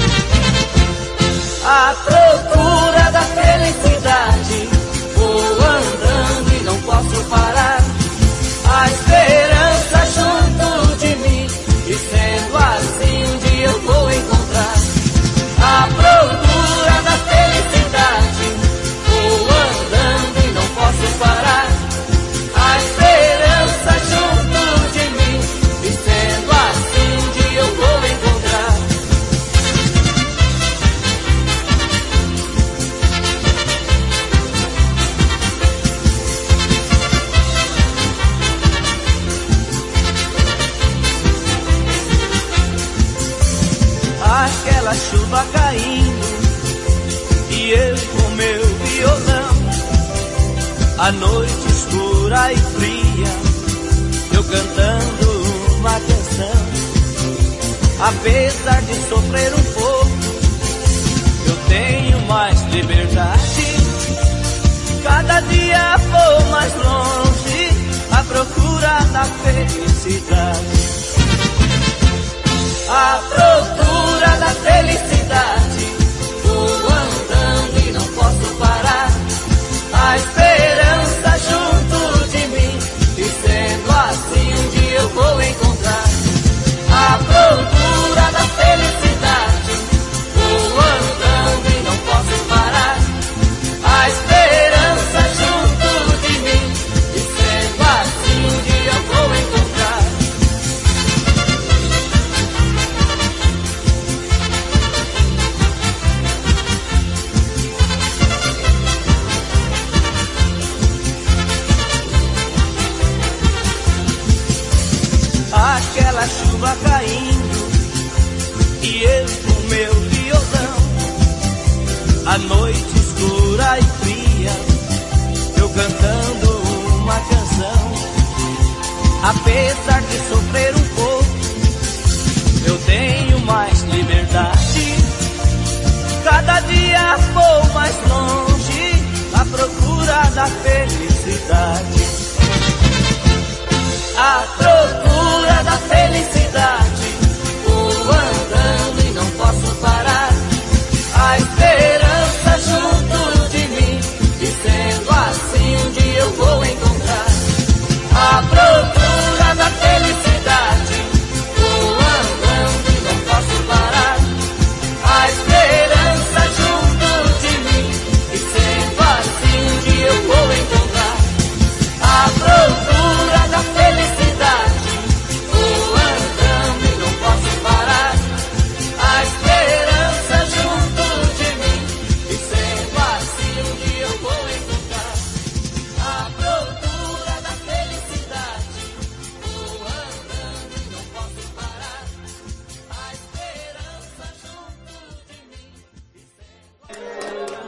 À procura da felicidade, vou andando e não posso parar. A esperança junto de mim, e sendo assim um dia eu vou encontrar. aquela chuva caindo e eu com meu violão, a noite escura e fria, eu cantando uma canção. Apesar de sofrer um pouco, eu tenho mais liberdade. Cada dia vou mais longe à procura da felicidade. À procura da felicidade, vou andando e não posso parar. A esperança junto de mim, e sendo assim um dia eu vou encontrar. À procura da felicidade, vou andando e não posso parar. A esperança junto de mim, e sendo assim um dia eu vou encontrar. Aquela chuva caindo e eu com meu violão, a noite escura e fria, eu cantando uma canção. Apesar de sofrer um pouco, eu tenho mais liberdade. Cada dia vou mais longe à procura da felicidade. À procura da felicidade, vou andando e não posso parar. A esperança junto de mim, e sendo assim um dia eu vou encontrar. À procura da felicidade, vou andando e não posso parar. A esperança junto de mim, e sendo assim um dia eu vou encontrar. À procura da felicidade, vou andando e não posso parar. A esperança junto de mim, e sendo assim um dia eu vou encontrar. À procura da felicidade, vou andando e não posso parar. A esperança junto de mim, e sendo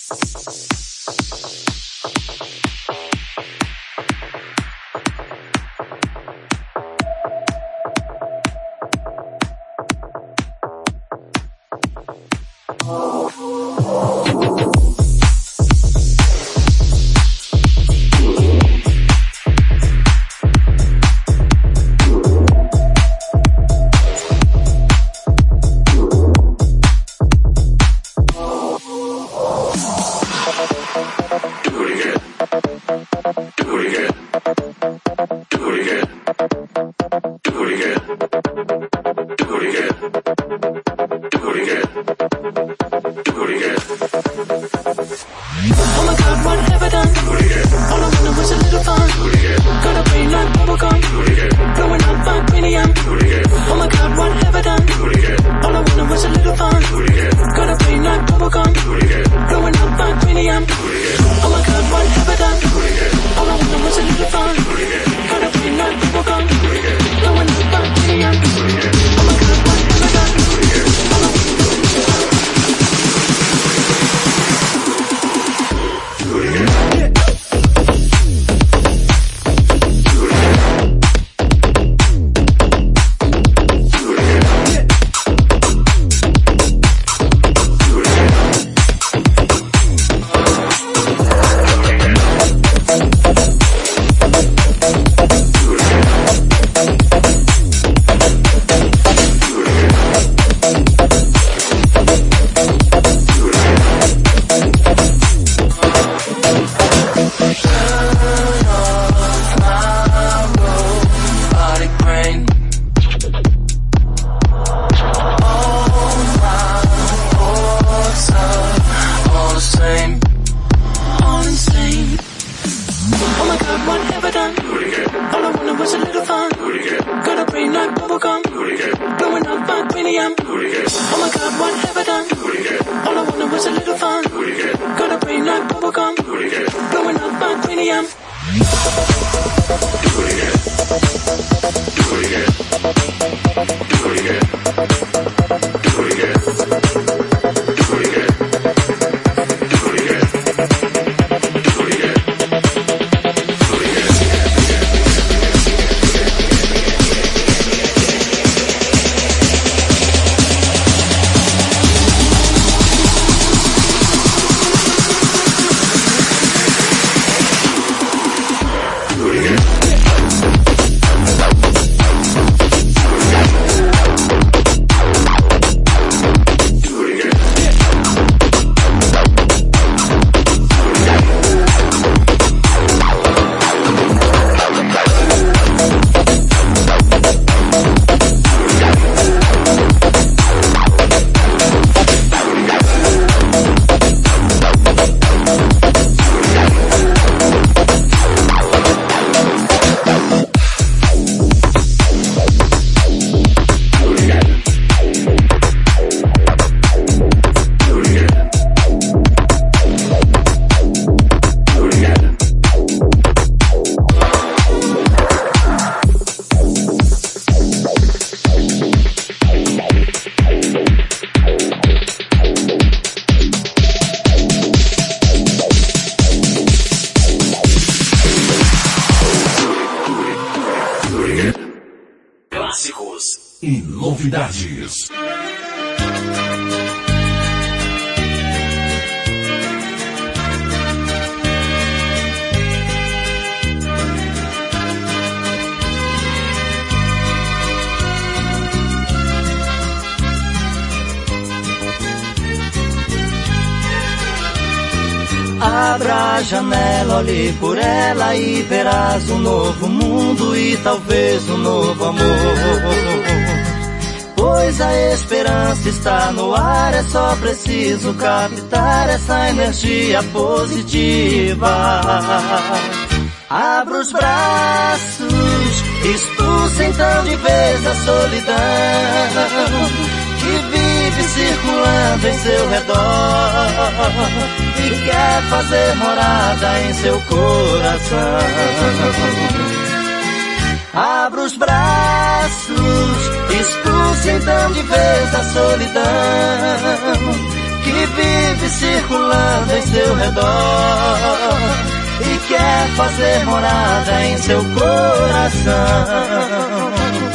e novidades. Abra a janela, olhe por ela e verás um novo mundo e talvez um novo amor. Pois a esperança está no ar, é só preciso captar essa energia positiva. Abra os braços, expulsa então de vez a solidão que vive circulando em seu redor e quer fazer morada em seu coração. Abra os braços, expulse então de vez a solidão que vive circulando em seu redor e quer fazer morada em seu coração.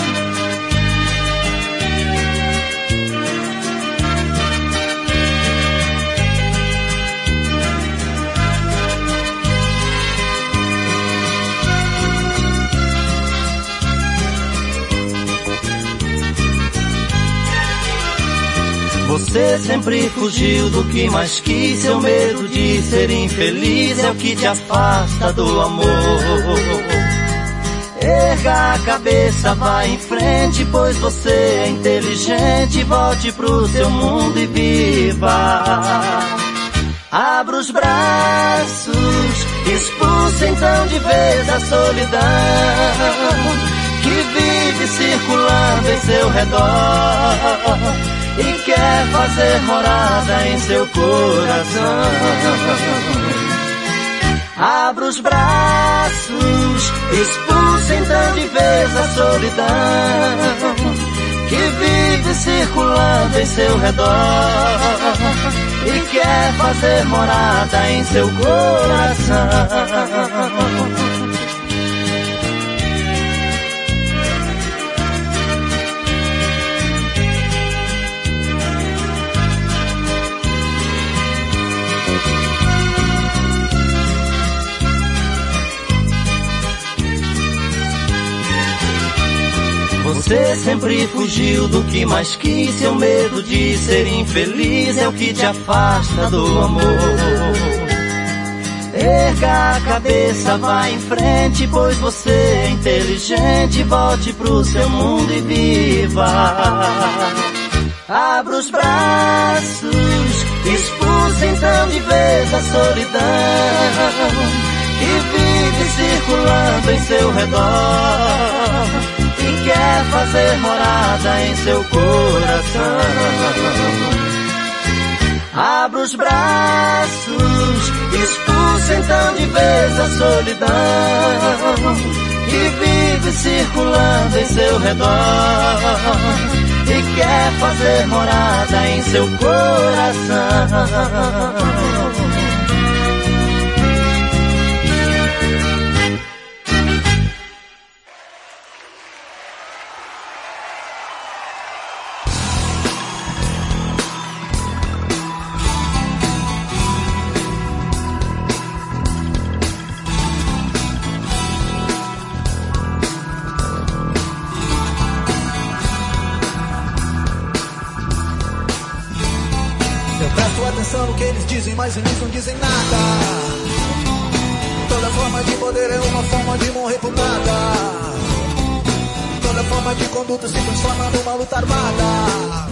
Você sempre fugiu do que mais quis, seu medo de ser infeliz é o que te afasta do amor. Erga a cabeça, vá em frente, pois você é inteligente, volte pro seu mundo e viva. Abra os braços, expulse então de vez a solidão que vive circulando em seu redor e quer fazer morada em seu coração. Abra os braços, expulse então de vez a solidão que vive circulando em seu redor e quer fazer morada em seu coração. Você sempre fugiu do que mais quis, seu medo de ser infeliz é o que te afasta do amor. Erga a cabeça, vá em frente, pois você é inteligente, volte pro seu mundo e viva. Abra os braços, expulse então de vez a solidão que vive circulando em seu redor e quer fazer morada em seu coração. Abra os braços, expulse então de vez a solidão que vive circulando em seu redor e quer fazer morada em seu coração. No que eles dizem, mas eles não dizem nada. Toda forma de poder é uma forma de morrer por nada. Toda forma de conduta se transforma numa luta armada.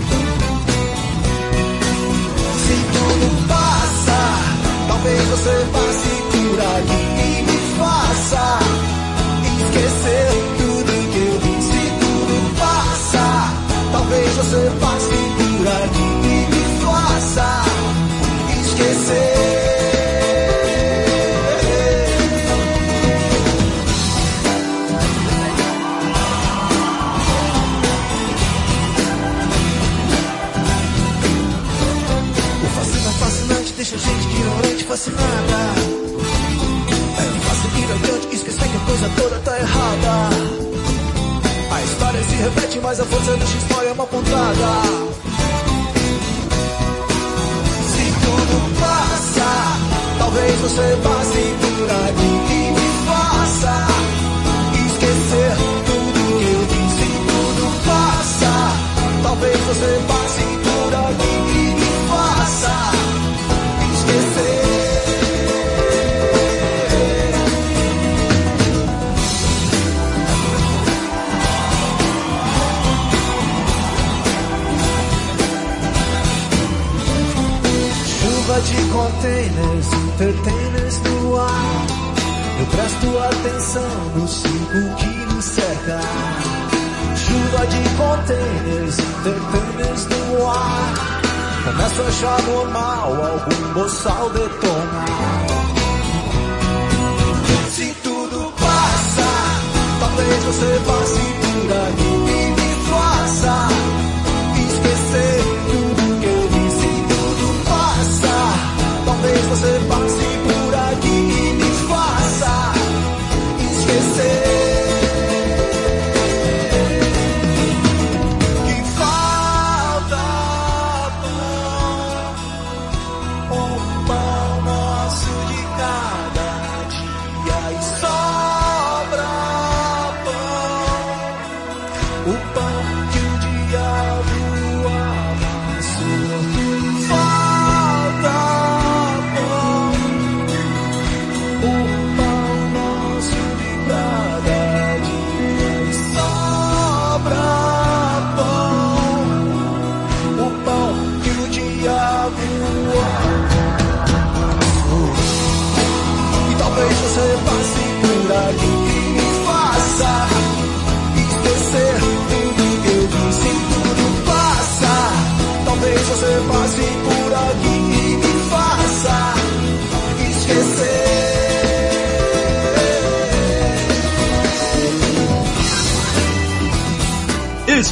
Se tudo passa, talvez você passe por ali e me faça esquecer tudo que eu vi. Se tudo passa, talvez você passe por ali e me faça esquecer. O fascínio fascinante deixa a gente ignorante, fascinada. É fácil ir adiante, esquecer que a coisa toda tá errada. A história se repete, mas a força deixa a história uma pontada. Talvez você passe por ali e me faça esquecer tudo que eu disse. Tudo passa. Talvez você passe por ali e me faça esquecer. Chuva de containers, entertainers no ar. Eu presto atenção no ciclo que nos cerca. Chuva de containers, entertainers no ar. Começo a achar normal algum boçal detonar. Se tudo passa, talvez você passe por ali e me faça esquecer tudo que eu vi. Se tudo passa,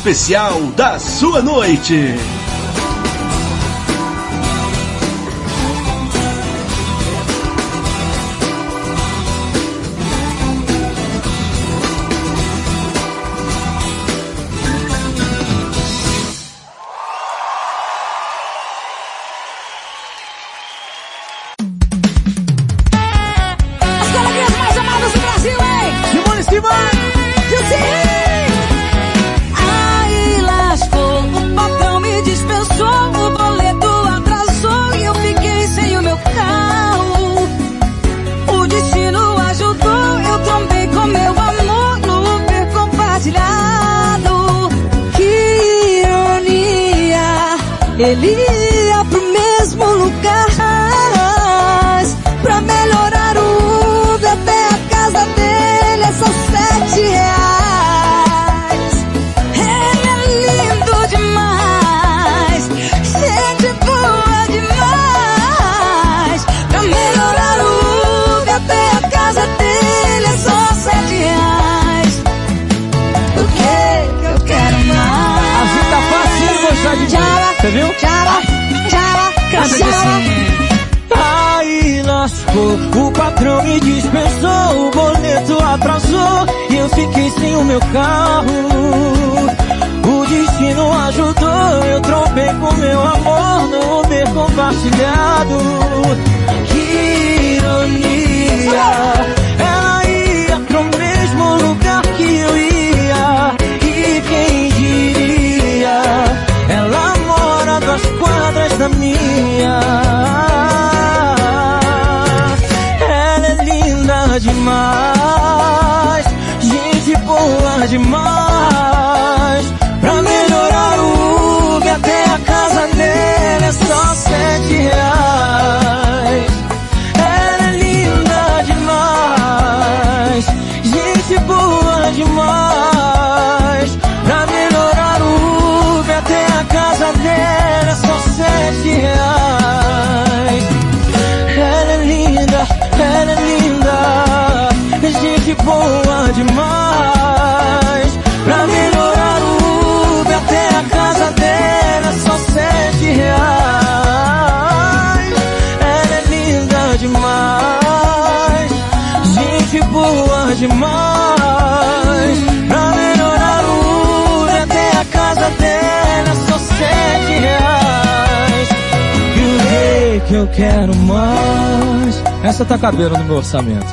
especial da sua noite. Ele ia pro mesmo lugar, pra melhorar o Uber até a casa dele é só R$7. Ele é lindo demais, gente boa demais, pra melhorar o Uber até a casa dele é só R$7. O que eu quero mais? A vida tá fácil gostar de mim. Você viu? Tchala, aí lascou, o patrão me dispensou, o boleto atrasou e eu fiquei sem o meu carro. O destino ajudou, eu trombei com meu amor no Uber compartilhado. Que ironia, ela ia pro mesmo lugar que eu ia, e quem diria, ela mora 2 quadras da minha. Ela é linda demais, gente boa demais, pra melhorar o Uber até a casa dele é só R$7. Ela é linda demais, gente boa demais, pra melhorar o Uber até a casa dela é só R$7. Ela é linda, gente boa demais, pra melhorar o Uber até a casa dela é só R$7. Ela é linda demais, gente boa demais, pra melhorar o Uber até a casa dela é só R$7. E o rei que eu quero mais. Essa tá cabendo no meu orçamento.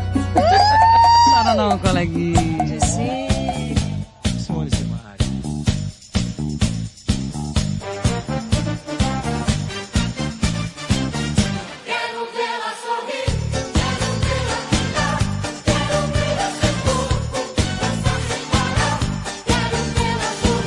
Não, coleguinha. Simone Simaria. Quero vê-la sorrir, quero vê-la gritar, quero ver seu corpo dançar sem parar, quero vê-la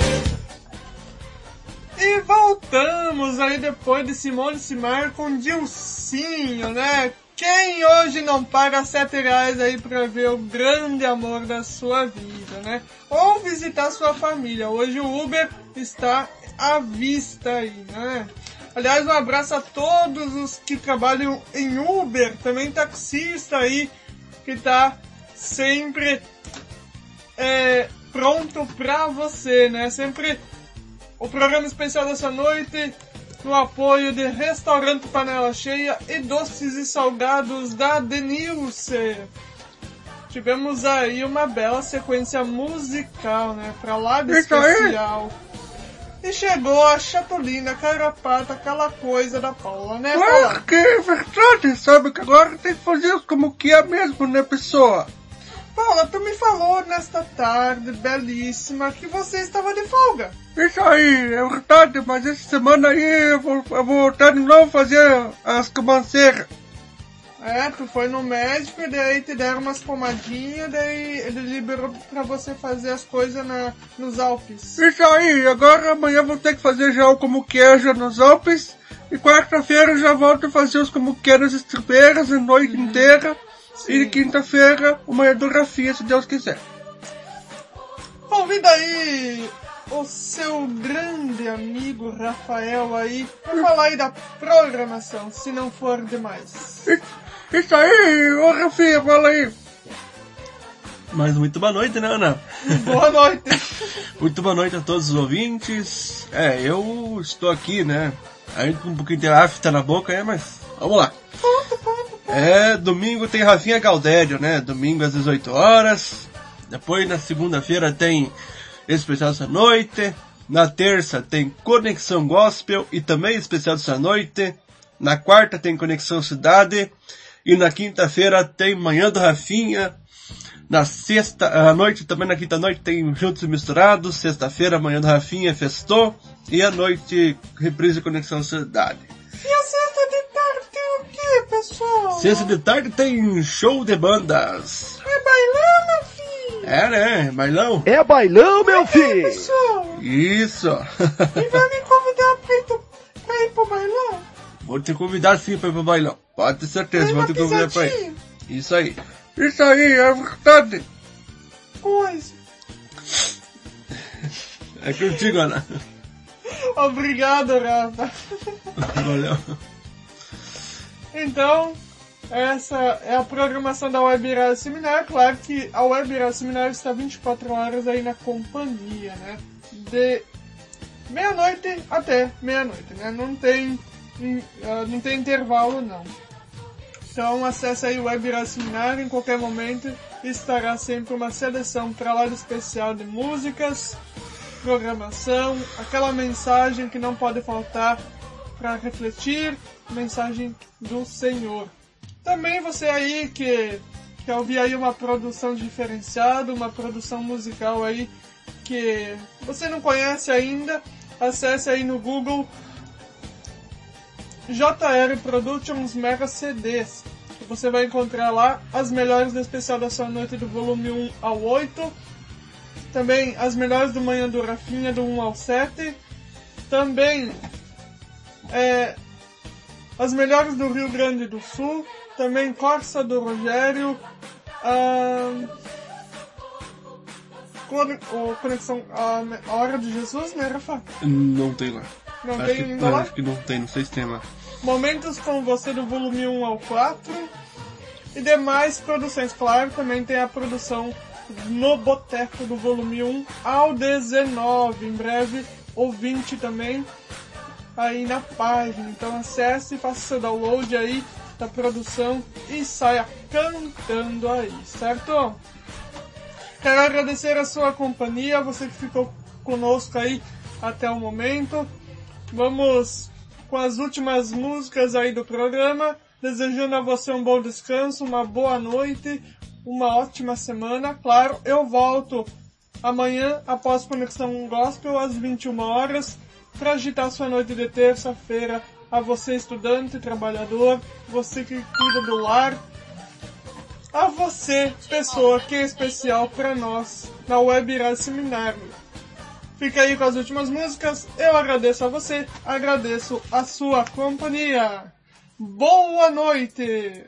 sorrir. E voltamos aí depois de Simone Simaria com Dilcinho, né? Quem hoje não paga R$7 aí pra ver o grande amor da sua vida, né? Ou visitar sua família. Hoje o Uber está à vista aí, né? Aliás, um abraço a todos os que trabalham em Uber, também taxista aí, que tá sempre pronto pra você, né? Sempre o programa especial dessa noite no apoio de Restaurante Panela Cheia e Doces e Salgados da Denilce. Tivemos aí uma bela sequência musical, né? Pra lá de especial. E chegou a chatulina, carapata, aquela coisa da Paula, né, Paula? Claro que é verdade, sabe que agora tem que fazer como que é mesmo, né, pessoa? Paula, tu me falou nesta tarde belíssima que você estava de folga. Isso aí, é verdade, mas essa semana aí eu vou estar de novo fazer as camanceiras. Tu foi no médico e daí te deram umas pomadinhas, daí ele liberou pra você fazer as coisas nos Alpes. Isso aí, agora amanhã vou ter que fazer já o como queijo nos Alpes, e quarta-feira eu já volto a fazer os como queijo nas estribeiras a noite inteira. Sim. E quinta-feira, uma radiografia, se Deus quiser. Convida aí o seu grande amigo Rafael aí pra falar aí da programação, se não for demais. Isso aí, ô Rafinha, fala aí. Mas muito boa noite, né, Ana? Boa noite. Muito boa noite a todos os ouvintes. Eu estou aqui, né? Ainda com um pouquinho de afta na boca, mas vamos lá. Domingo tem Rafinha Gaudério, né? Domingo às 18 horas. Depois na segunda-feira tem Especial dessa Noite. Na terça tem Conexão Gospel e também Especial dessa Noite. Na quarta tem Conexão Cidade. E na quinta-feira tem Manhã do Rafinha. Na sexta à noite, também na quinta noite tem Juntos e Misturados. Sexta-feira, Manhã do Rafinha, Festou. E à noite, reprise Conexão Cidade. E a sexta de tarde tem o quê, pessoal? Sexta de tarde tem show de bandas. É bailão, meu filho? Né? Bailão? É bailão, meu filho! Pessoal? Isso! E vai me convidar pra ir pro bailão? Vou te convidar sim pra ir pro bailão. Pode ter certeza, vou te convidar pra ir. Isso aí. Isso aí, é verdade. Coisa. É contigo, Ana. Obrigado, Rafa. Valeu. Então, essa é a programação da Web Rádio Seminário. Claro que a Web Rádio Seminário está 24 horas aí na companhia, né? De meia-noite até meia-noite, né? Não tem intervalo, não. Então acesse aí o Web Rádio Seminário, em qualquer momento estará sempre uma seleção para lá de especial de músicas, programação, aquela mensagem que não pode faltar para refletir, mensagem do Senhor. Também você aí que quer ouvir aí uma produção diferenciada, uma produção musical aí que você não conhece ainda, acesse aí no Google JR Productions Mega CDs. Você vai encontrar lá as melhores do especial da sua noite do volume 1 ao 8. Também as melhores do Manhã do Rafinha do 1 ao 7. Também as melhores do Rio Grande do Sul. Também Corsa do Rogério. Conexão a Hora de Jesus, né, Rafa? Não tem lá. Não tem ainda lá? Acho que não tem, não sei se tem lá. Momentos com você do volume 1 ao 4. E demais produções. Claro, também tem a produção no Boteco do volume 1 ao 19. Em breve, ouvinte também aí na página. Então acesse e faça seu download aí da produção e saia cantando aí, certo? Quero agradecer a sua companhia, você que ficou conosco aí até o momento. Vamos com as últimas músicas aí do programa, desejando a você um bom descanso, uma boa noite, uma ótima semana. Claro, eu volto amanhã após Conexão Gospel às 21 horas para agitar sua noite de terça-feira. A você, estudante, trabalhador, você que cuida do lar, a você, pessoa que é especial para nós na Web Rádio Seminário. Fica aí com as últimas músicas. Eu agradeço a você, agradeço a sua companhia. Boa noite!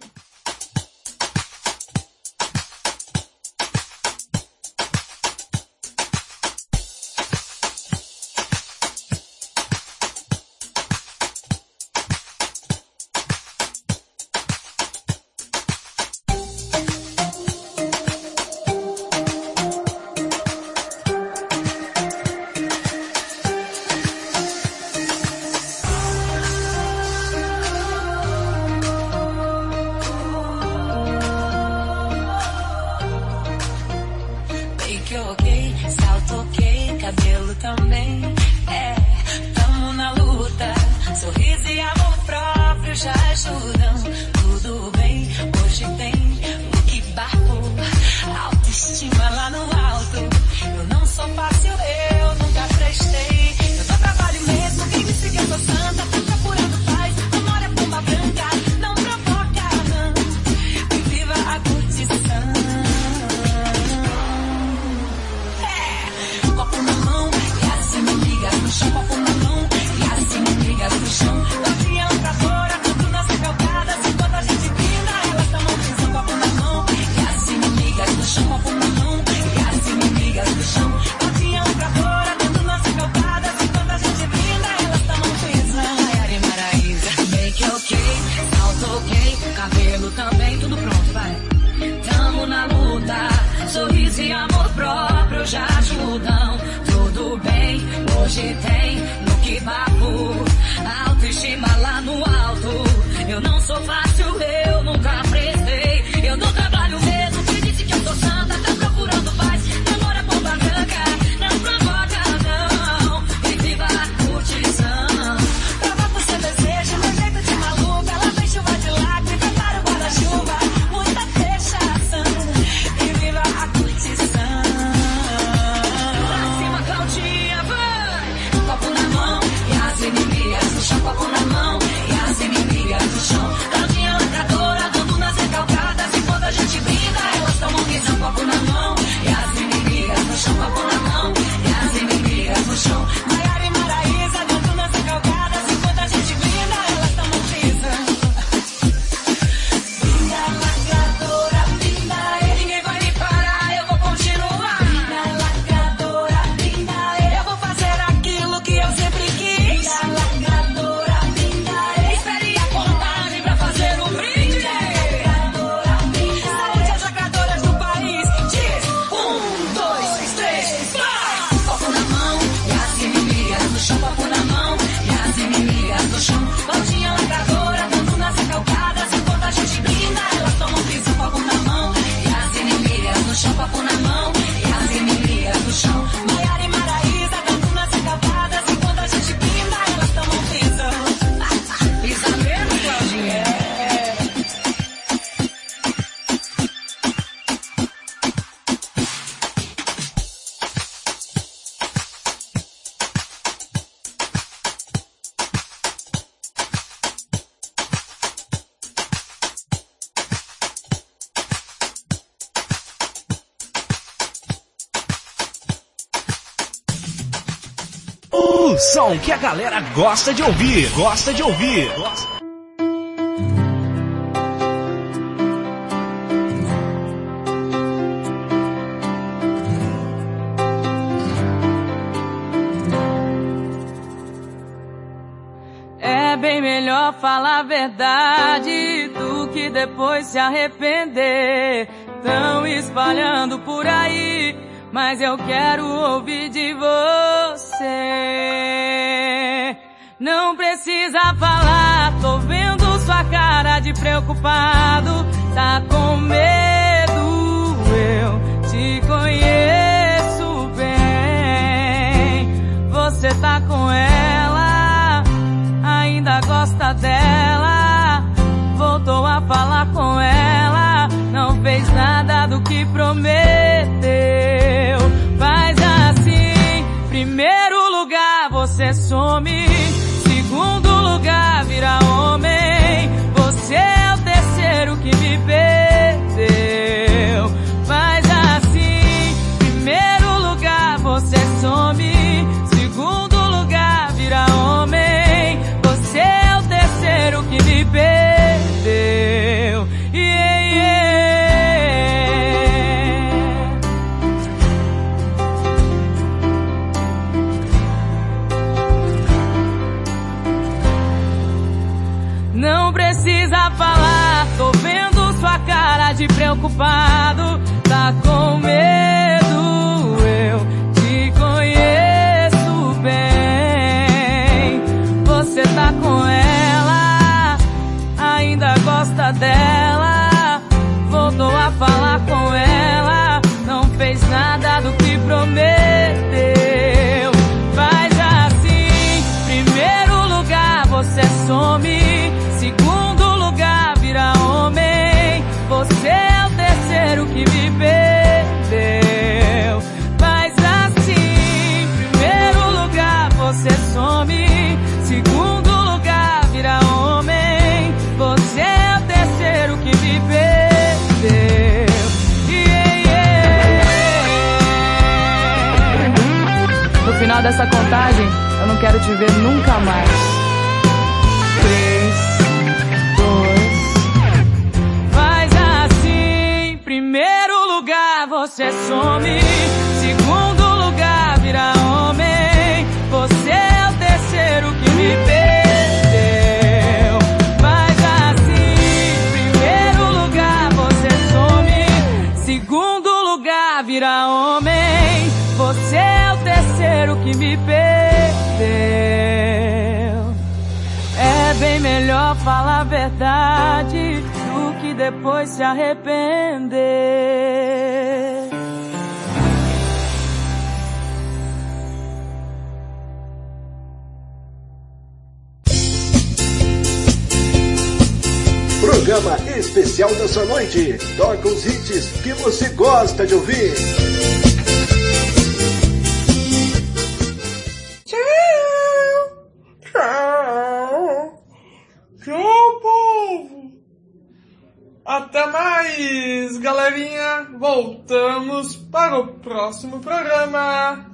O som que a galera gosta de ouvir. É bem melhor falar a verdade do que depois se arrepender. Tão espalhando por aí, mas eu quero ouvir de você. Não precisa falar, tô vendo sua cara de preocupado. Tá com medo, eu te conheço bem. Você tá com ela, ainda gosta dela. Voltou a falar com ela, não fez nada do que prometeu. Faz assim, primeiro lugar você some, segundo lugar vira homem. Você é o terceiro que me perdeu. Faz assim, primeiro lugar você some, segundo lugar vira homem. Você é o terceiro que me perdeu. Não precisa falar, tô vendo sua cara de preocupado. Tá com medo, eu te conheço bem. Você tá com ela, ainda gosta dela. Voltou a falar com ela, não fez nada do que prometeu. Faz assim, primeiro lugar você some, segundo lugar vira homem. Você é o terceiro que me perdeu. Faz assim, primeiro lugar você some, segundo lugar vira homem. Você é o terceiro que me perdeu. No final dessa contagem, eu não quero te ver nunca mais. 3, 2. Faz assim, primeiro lugar você some, segundo lugar vira homem. Você é o terceiro que me perdeu. Faz assim, primeiro lugar você some, segundo lugar vira homem. Você é o terceiro que me perdeu. É bem melhor falar a verdade do que depois se arrepender. Programa especial da sua noite. Toca os hits que você gosta de ouvir. Tchau, povo! Até mais, galerinha! Voltamos para o próximo programa.